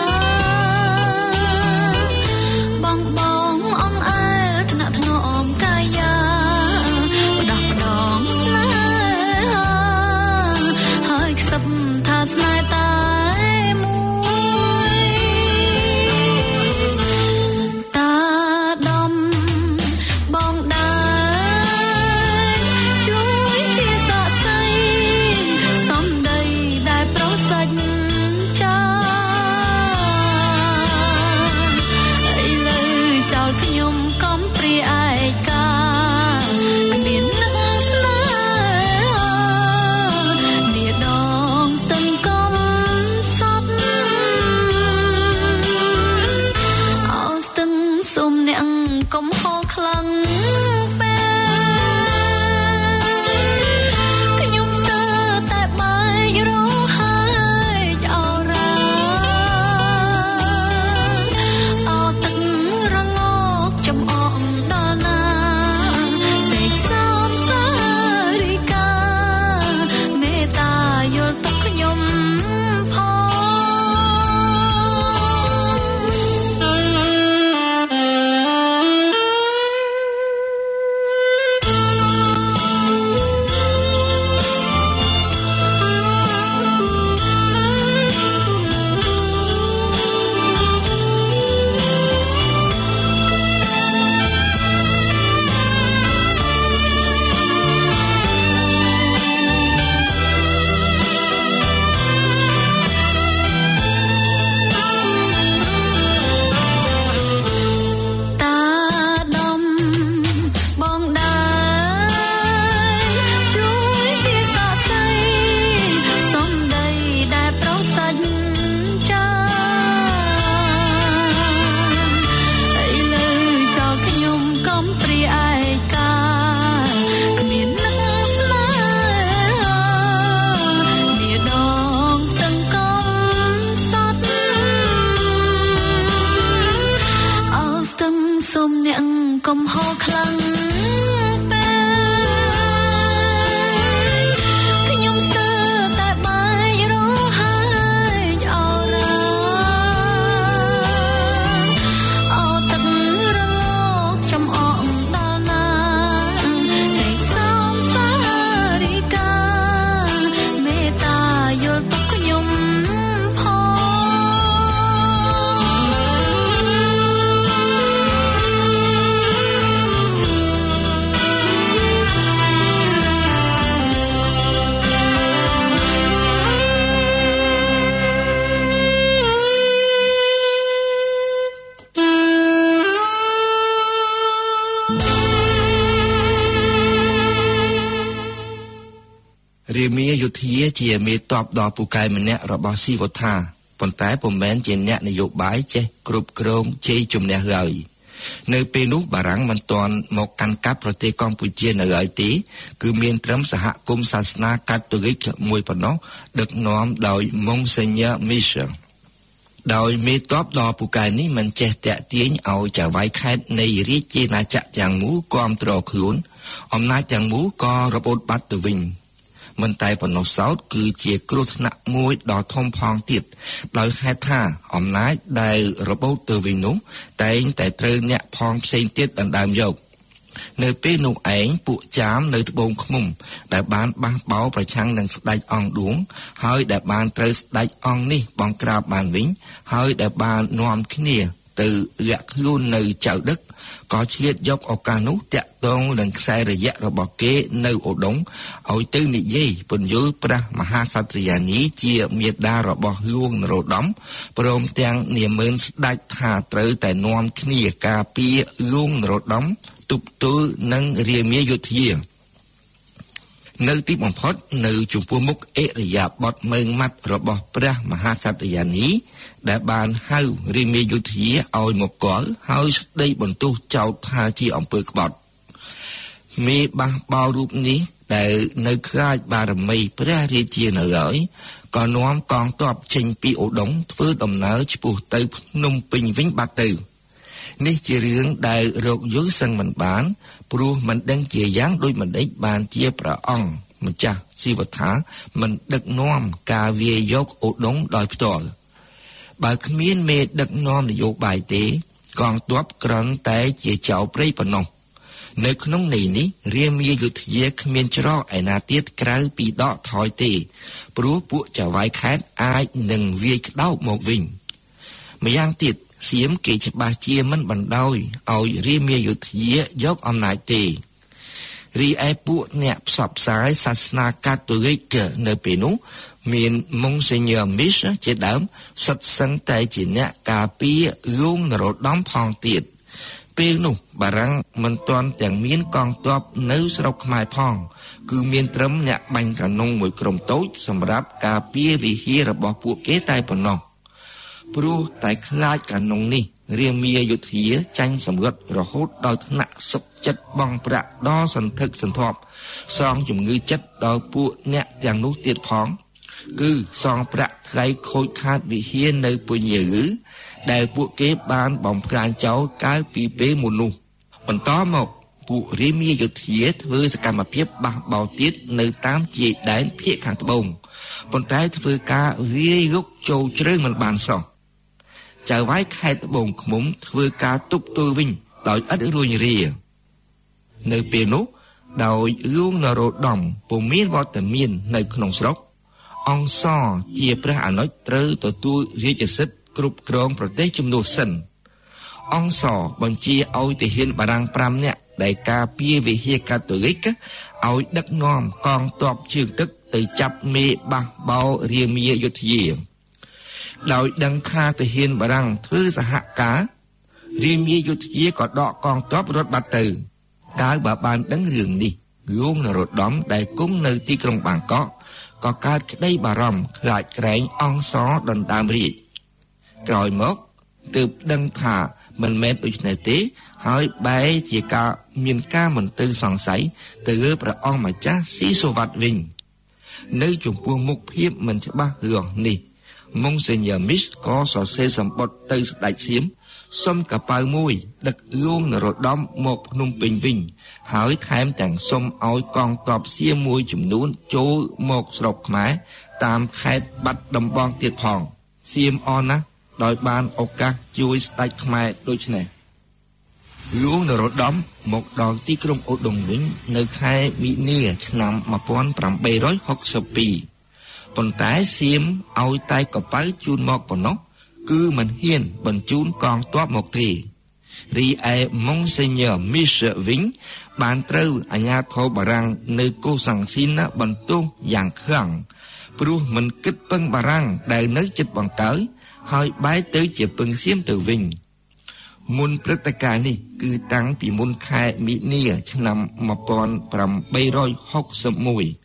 បងបងអងអែលថ្នាក់ថ្នមកាយាផ្ដោះផ្ដងស្នេហាហើយខ្សឹបថាស្នេហ៍តែមួយតាដំបងដែរជួយជាស័ក្តិសិទ្ធិសំដីដែលប្រសិទ្ធចាឥឡូវចោលខ្ញុំកំព្រាឯកាគ្មាននឹងស្នេហានាដងស្ទឹងកំធាជាមេតបដល់ពូកែម្នាក់របស់ស៊ីវថាប៉ុន្តែពុំមែនជាអ្នកនយោបាយចេះគ្រប់គ្រងជ័យជំនះឡើយនៅពេលនោះបារាំងមិនទាន់មកកាន់កាប់ប្រទេសកម្ពុជានៅឡើយទេគឺមានត្រឹមសហគមន៍សាសនាកាតូលិកមួយប៉ុណ្ណោះដឹកនាំដោយម៉ុងសេញ៉ើមីសែលដោយមេតបដល់ពូកែនេះមិនចេះតាក់ទាញឲ្យចៅហ្វាយខេត្តនៃរាជាណាចក្រទាំងមូលគាំទ្រខ្លួនអំណាចទាំងមូលក៏របូតបាត់ទៅវិញមិនតែប៉ុណ្ណោះសោតគឺជាគ្រោះថ្នាក់មួយដ៏ធំផងទៀតដោយហេតុថាអំណាចដែលរបូតទៅវិញនោះតែងតែត្រូវអ្នកផងផ្សេងទៀតដណ្ដើមយកនៅពេលនោះឯងពួកចាមនៅត្បូងឃ្មុំដែលបានបះបោប្រឆាំងនឹងស្ដេចអង្គឌួងហើយដែលបានត្រូវស្ដេចអង្គនេះបង្ក្រាបបានវិញហើយដែលបាននាំគ្នាទៅលាក់ខ្លួននៅចៅដឹកក៏ឆ្លៀតយកឱកាសនោះតាក់ទងនឹងខ្សែរយៈរបស់គេនៅឧដុង្គឲ្យទៅនិយាយពន្យល់ព្រះមហាក្សត្រិយានីជាមេដារបស់ហ្លួងនរោត្តមព្រមទាំងនាមឿនស្ដេចថាត្រូវតែនាំគ្នាការពារហ្លួងនរោត្តមទប់ទល់នឹងរាមាយុធ្យានៅទីបំផុតនៅចំពោះមុខអិរិយាបថមើងម៉ាត់របស់ព្រះមហាក្សត្រិយានីដែលបានហៅរាមាយុធ្យាឲ្យមកគាល់ហើយស្ដីបន្ទោសចោទថាជាអំពើក្បត់មេបះបោរូបនេះដែលនៅខ្លាចបារមីព្រះរាជានៅហើយក៏នាំកងទ័ពចេញពីឧដុង្គធ្វើដំណើរឆ្ពោះទៅភ្នំពេញវិញបាត់ទៅនេះជារឿងដែលរកយល់សឹងមិនបានព្រោះមិនដឹងជាយ៉ាងដូចមិនដេចបានជាព្រះអង្គម្ចាស់ស៊ីវថាមិនដឹកនាំការវាយយកឧដុង្គដោយផ្ទាល់បើគ្មានមេដឹកនាំនយោបាយទេកងទ័ពគ្រាន់តែជាចៅព្រៃប៉ុណ្ណោះនៅក្នុងន័យនេះរាមាយុធ្យាគ្មានច្រកឯណាទៀតក្រៅពីដកថយទេព្រោះពួកចៅហ្វាយខេត្តអាចនឹងវាយក្តោបមកវិញម្យ៉ាងទៀតសៀមគេច្បាស់ជាមិនបណ្ដោយឲ្យរាមាយុធ្យាយកអំណាចទេរីឯពួកអ្នកផ្សព្វផ្សាយសាសនាកាតូលិកនៅពេលនោះមានម៉ុងសេញ៉ើមីសជាដើមសុទ្ធសឹងតែជាអ្នកការពារហ្លួងនរោត្តមផងទៀតពេលនោះបារាំងមិនទាន់ទាំងមានកងទ័ពនៅស្រុកខ្មែរផងគឺមានត្រឹមអ្នកបាញ់កាណុងមួយក្រុមតូចសម្រាប់ការពារវិហាររបស់ពួកគេតែប៉ុណ្ណោះព្រោះតែខ្លាចកាណុងនេះរាមាយុធ្យាចាញ់សម្រិតរហូតដល់ថ្នាក់សុខចិត្តបង់ប្រាក់ដល់សន្ធឹកសន្ធាប់សងជំងឺចិត្តដល់ពួកអ្នកទាំងនោះទៀតផងគឺសងប្រាក់ថ្លៃខូចខាតវិហារនៅពញាឺដែលពួកគេបានបំផ្លាញចោលកាលពីពេលមុននោះបន្តមកពួករាមាយុធ្យាធ្វើសកម្មភាពបះបោរទៀតនៅតាមជាយដែនភាគខាងត្បូងប៉ុន្តែធ្វើការវាយរុកចូលជ្រៅមិនបានសោះចៅហ្វាយខេត្តត្បូងឃ្មុំធ្វើការទប់ទល់វិញដោយឥតរួញរានៅពេលនោះដោយហ្លួងនរោត្តមពុំមានវត្តមាននៅក្នុងស្រុកអង្គសជាព្រះអនុជត្រូវទទួលរាជសិទ្ធិគ្រប់គ្រងប្រទេសជំនួសសិនអង្គសបញ្ជាឲ្យទាហានបារាំងប្រាំនាក់ដែលការពារវិហារកាតូលិកឲ្យដឹកនាំកងទ័ពជើងទឹកទៅចាប់មេបះបោរាមាយុធ្យាដោយដឹងថាទាហានបារាំងធ្វើសហការរាមាយុធ្យាក៏ដកកងទ័ពរត់បាត់ទៅកាលបើបានដឹងរឿងនេះហ្លួងនរោត្តមដែលគង់នៅទីក្រុងបាងកកក៏កើតក្តីបារម្ភខ្លាចក្រែងអង្គសដណ្ដើមរាជក្រោយមកទើបដឹងថាមិនមែនដូច្នេះទេហើយបែរជាការមានការមន្ទិលសង្ស័យទៅលើព្រះអង្គម្ចាស់ស៊ីសុវត្ថិវិញនៅចំពោះមុខភាពមិនច្បាស់លាស់នេះម៉ុងសេញ៉ើមីសក៏សរសេរសម្បត្តិទៅស្ដេចសៀមសុំកប៉ៅមួយដឹកហ្លួងនរោត្តមមកភ្នំពេញវិញហើយថែមទាំងសុំឲ្យកងទ័ពសៀមមួយចំនួនចូលមកស្រុកខ្មែរតាមខេត្តបាត់ដំបងទៀតផងសៀមអរណាស់ដោយបានឱកាសជួយស្ដេចខ្មែរដូច្នេះហ្លួងនរោត្តមមកដល់ទីក្រុងឧដុង្គវិញនៅខែមីនាឆ្នាំmột nghìn tám trăm sáu mươi haiប៉ុន្តែសៀមឲ្យតែកប៉ៅជូនមកប៉ុណ្ណោះគឺមិនហ៊ានបញ្ជូនកងទ័ពមកទេរីឯម៉ុងសេញ៉ើមីសវិញបានត្រូវអាជ្ញាធរបារាំងនៅកូសាំងស៊ីនបន្ទោសយ៉ាងខ្លាំងព្រោះមិនគិតពឹងបារាំងដែលនៅជិតបង្កើយហើយបែរទៅជាពឹងសៀមទៅវិញមុនព្រឹត្តិការណ៍នេះគឺតាំងពីមុនខែមីនាឆ្នាំmột nghìn tám trăm sáu mươi mốt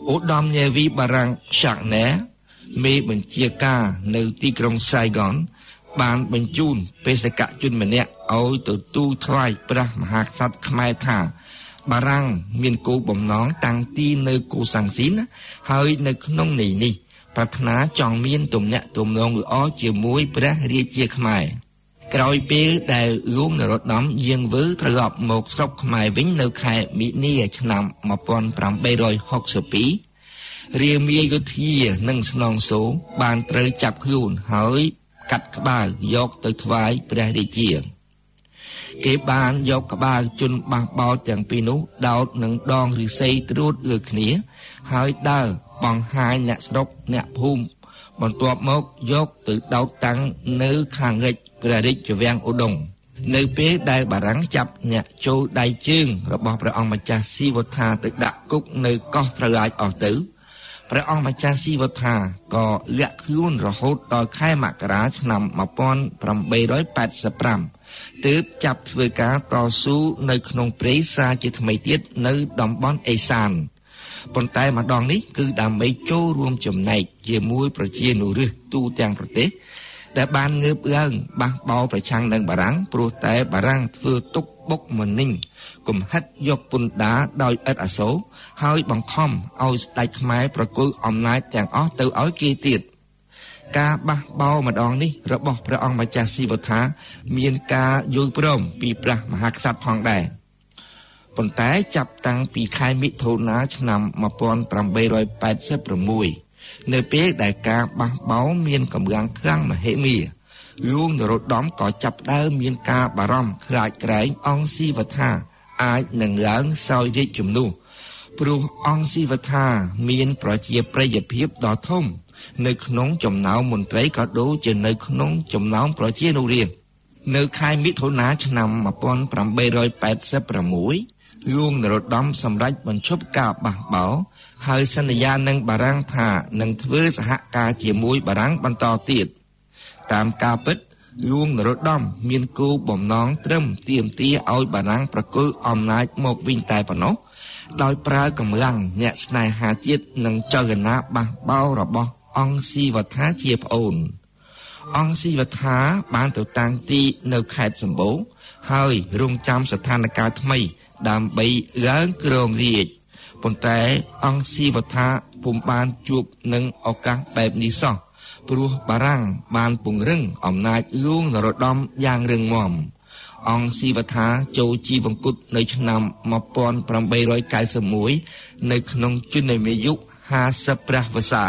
ឧត្តមនាវីបារាំងឆាក់ណែមេបញ្ជាការនៅទីក្រុងសាយហ្គនបានបញ្ជូនបេសកជនម្នាក់ឲ្យទទួលថ្វាយព្រះមហាក្សត្រខ្មែរថាបារាំងមានគោលបំណងតាំងទីនៅកូសាំងស៊ីនហើយនៅក្នុងន័យនេះប្រាថ្នាចង់មានទំនាក់ទំនងល្អជាមួយព្រះរាជាខ្មែរក្រោយពេលដែលលោកនរោត្តមយាងវើត្រឡប់មកស្រុកខ្មែរវិញនៅខែមីនាឆ្នាំmột nghìn tám trăm sáu mươi haiរាមាយោធានិងស្នងសូបានត្រូវចាប់ខ្លួនហើយកាត់ក្បាលយកទៅថ្វាយព្រះរាជាគេបានយកក្បាលជនបះបោតទាំងពីរនោះដោតនឹងដងឫស្សីត្រួតលើគ្នាហើយដើរបង្ហាញអ្នកស្រុកអ្នកភូមិបន្ទាប់មកយកទៅដោតតាំងនៅខាងលិចព្រះរាជវាំងឧដុង្គនៅពេលដែលបារាំងចាប់អ្នកចូលដៃជើងរបស់ព្រះអង្គម្ចាស់ស៊ីវត្ថាទៅដាក់គុកនៅកោះត្រឡាចអស់ទៅព្រះអង្គម្ចាស់ស៊ីវត្ថាក៏លាក់ខ្លួនរហូតដល់ខែមករាឆ្នាំmột nghìn tám trăm tám mươi lămទើបចាប់ធ្វើការតស៊ូនៅក្នុងព្រៃសារជាថ្មីទៀតនៅតំបន់អេសានប៉ុន្តែម្ដងនេះគឺដើម្បីចូលរួមចំណែកជាមួយប្រជានុរាស្ត្រទូទាំងប្រទេសដែលបានងើបឡើងបះបោរប្រឆាំងនឹងបារាំងព្រោះតែបារាំងធ្វើទុកបុកម្នេញគំហិតយកពន្ធដារដោយឥតអាសូរហើយបង្ខំឲ្យស្ដេចខ្មែរប្រគល់អំណាចទាំងអស់ទៅឲ្យគេទៀតការបះបោរម្ដងនេះរបស់ព្រះអង្គម្ចាស់ស៊ីវត្ថាមានការយល់ព្រមពីព្រះមហាក្សត្រផងដែរប៉ុន្តែចាប់តាំងពីខែមិថុនាឆ្នាំmột nghìn tám trăm tám mươi sáuនៅពេលដែលការបះបោរមានកម្លាំងខ្លាំងមហិមាលោកនរោត្តមក៏ចាប់ផ្ដើមមានការបារម្ភខ្លាចក្រែងអង្គស៊ីវត្ថាអាចនឹងឡើងសោយរាជជំនួសព្រោះអង្គស៊ីវត្ថាមានប្រជាប្រិយភាពដ៏ធំនៅក្នុងចំណោមមន្ត្រីក៏ដូចជានៅក្នុងចំណោមប្រជានុរាស្ត្រនៅខែមិថុនាឆ្នាំmột nghìn tám trăm tám mươi sáuលោកនរោត្តមសម្រេចបញ្ឈប់ការបះបោរហើយសន្យានឹងបារាំងថានឹងធ្វើសហការជាមួយបារាំងបន្តទៀតតាមការពិតលោកនរោត្តមមានគោលបំណងត្រឹមទាមទារឲ្យបារាំងប្រគល់អំណាចមកវិញតែប៉ុណ្ណោះដោយប្រើកម្លាំងអ្នកស្នេហាជាតិនិងចលនាបះបោររបស់អង្គស៊ីវត្ថាជាប្អូនអង្គស៊ីវត្ថាបានទៅតាំងទីនៅខេត្តសម្បូរហើយរងចាំស្ថានភាពថ្មីដើម្បីឡើងគ្រងរាជ្យប៉ុន្តែអង្គស៊ីវត្ថាពុំបានជួបនឹងឱកាសបែបនេះសោះព្រោះបារាំងបានពង្រឹងអំណាចលោកនរោត្តមយ៉ាងរឹងមាំអង្គស៊ីវត្ថាចូលជីវង្គតនៅឆ្នាំmột nghìn tám trăm chín mươi mốtនៅក្នុងជន្មាយុห้าสิบព្រះវស្សា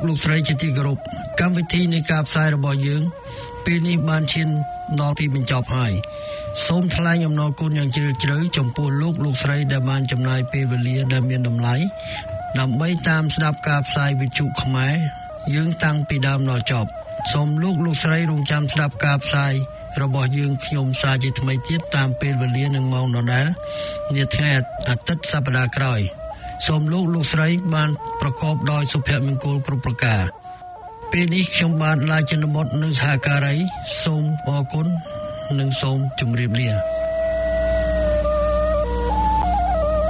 លោកស្រីជាទីគោរពកម្មវិធីនៃការផ្សាយរបស់យើងពេលនេះបានឈានដល់ទីបញ្ចប់ហើយសូមថ្លែងអំណរគុណយ៉ាងជ្រាលជ្រៅចំពោះលោកលោកស្រីដែលបានចំណាយពេលវេលាដែលមានតម្លៃដើម្បីតាមស្ដាប់ការផ្សាយវិទ្យុខ្មែរយើងតាំងពីដើមដល់ចប់សូមលោកលោកស្រីរងចាំស្ដាប់ការផ្សាយរបស់យើងខ្ញុំសាជាថ្មីទៀតតាមពេលវេលានិងម៉ោងដដែលនាថ្ងៃអាទិត្យសប្តាហ៍ក្រោយសូមលោកលោកស្រីបានប្រកបដោយសុភមង្គលគ្រប់ប្រការពេលនេះខ្ញុំបាទឡាយចិនបុត្រនិងសហការីសូមអរគុណនិងសូមជម្រាបលា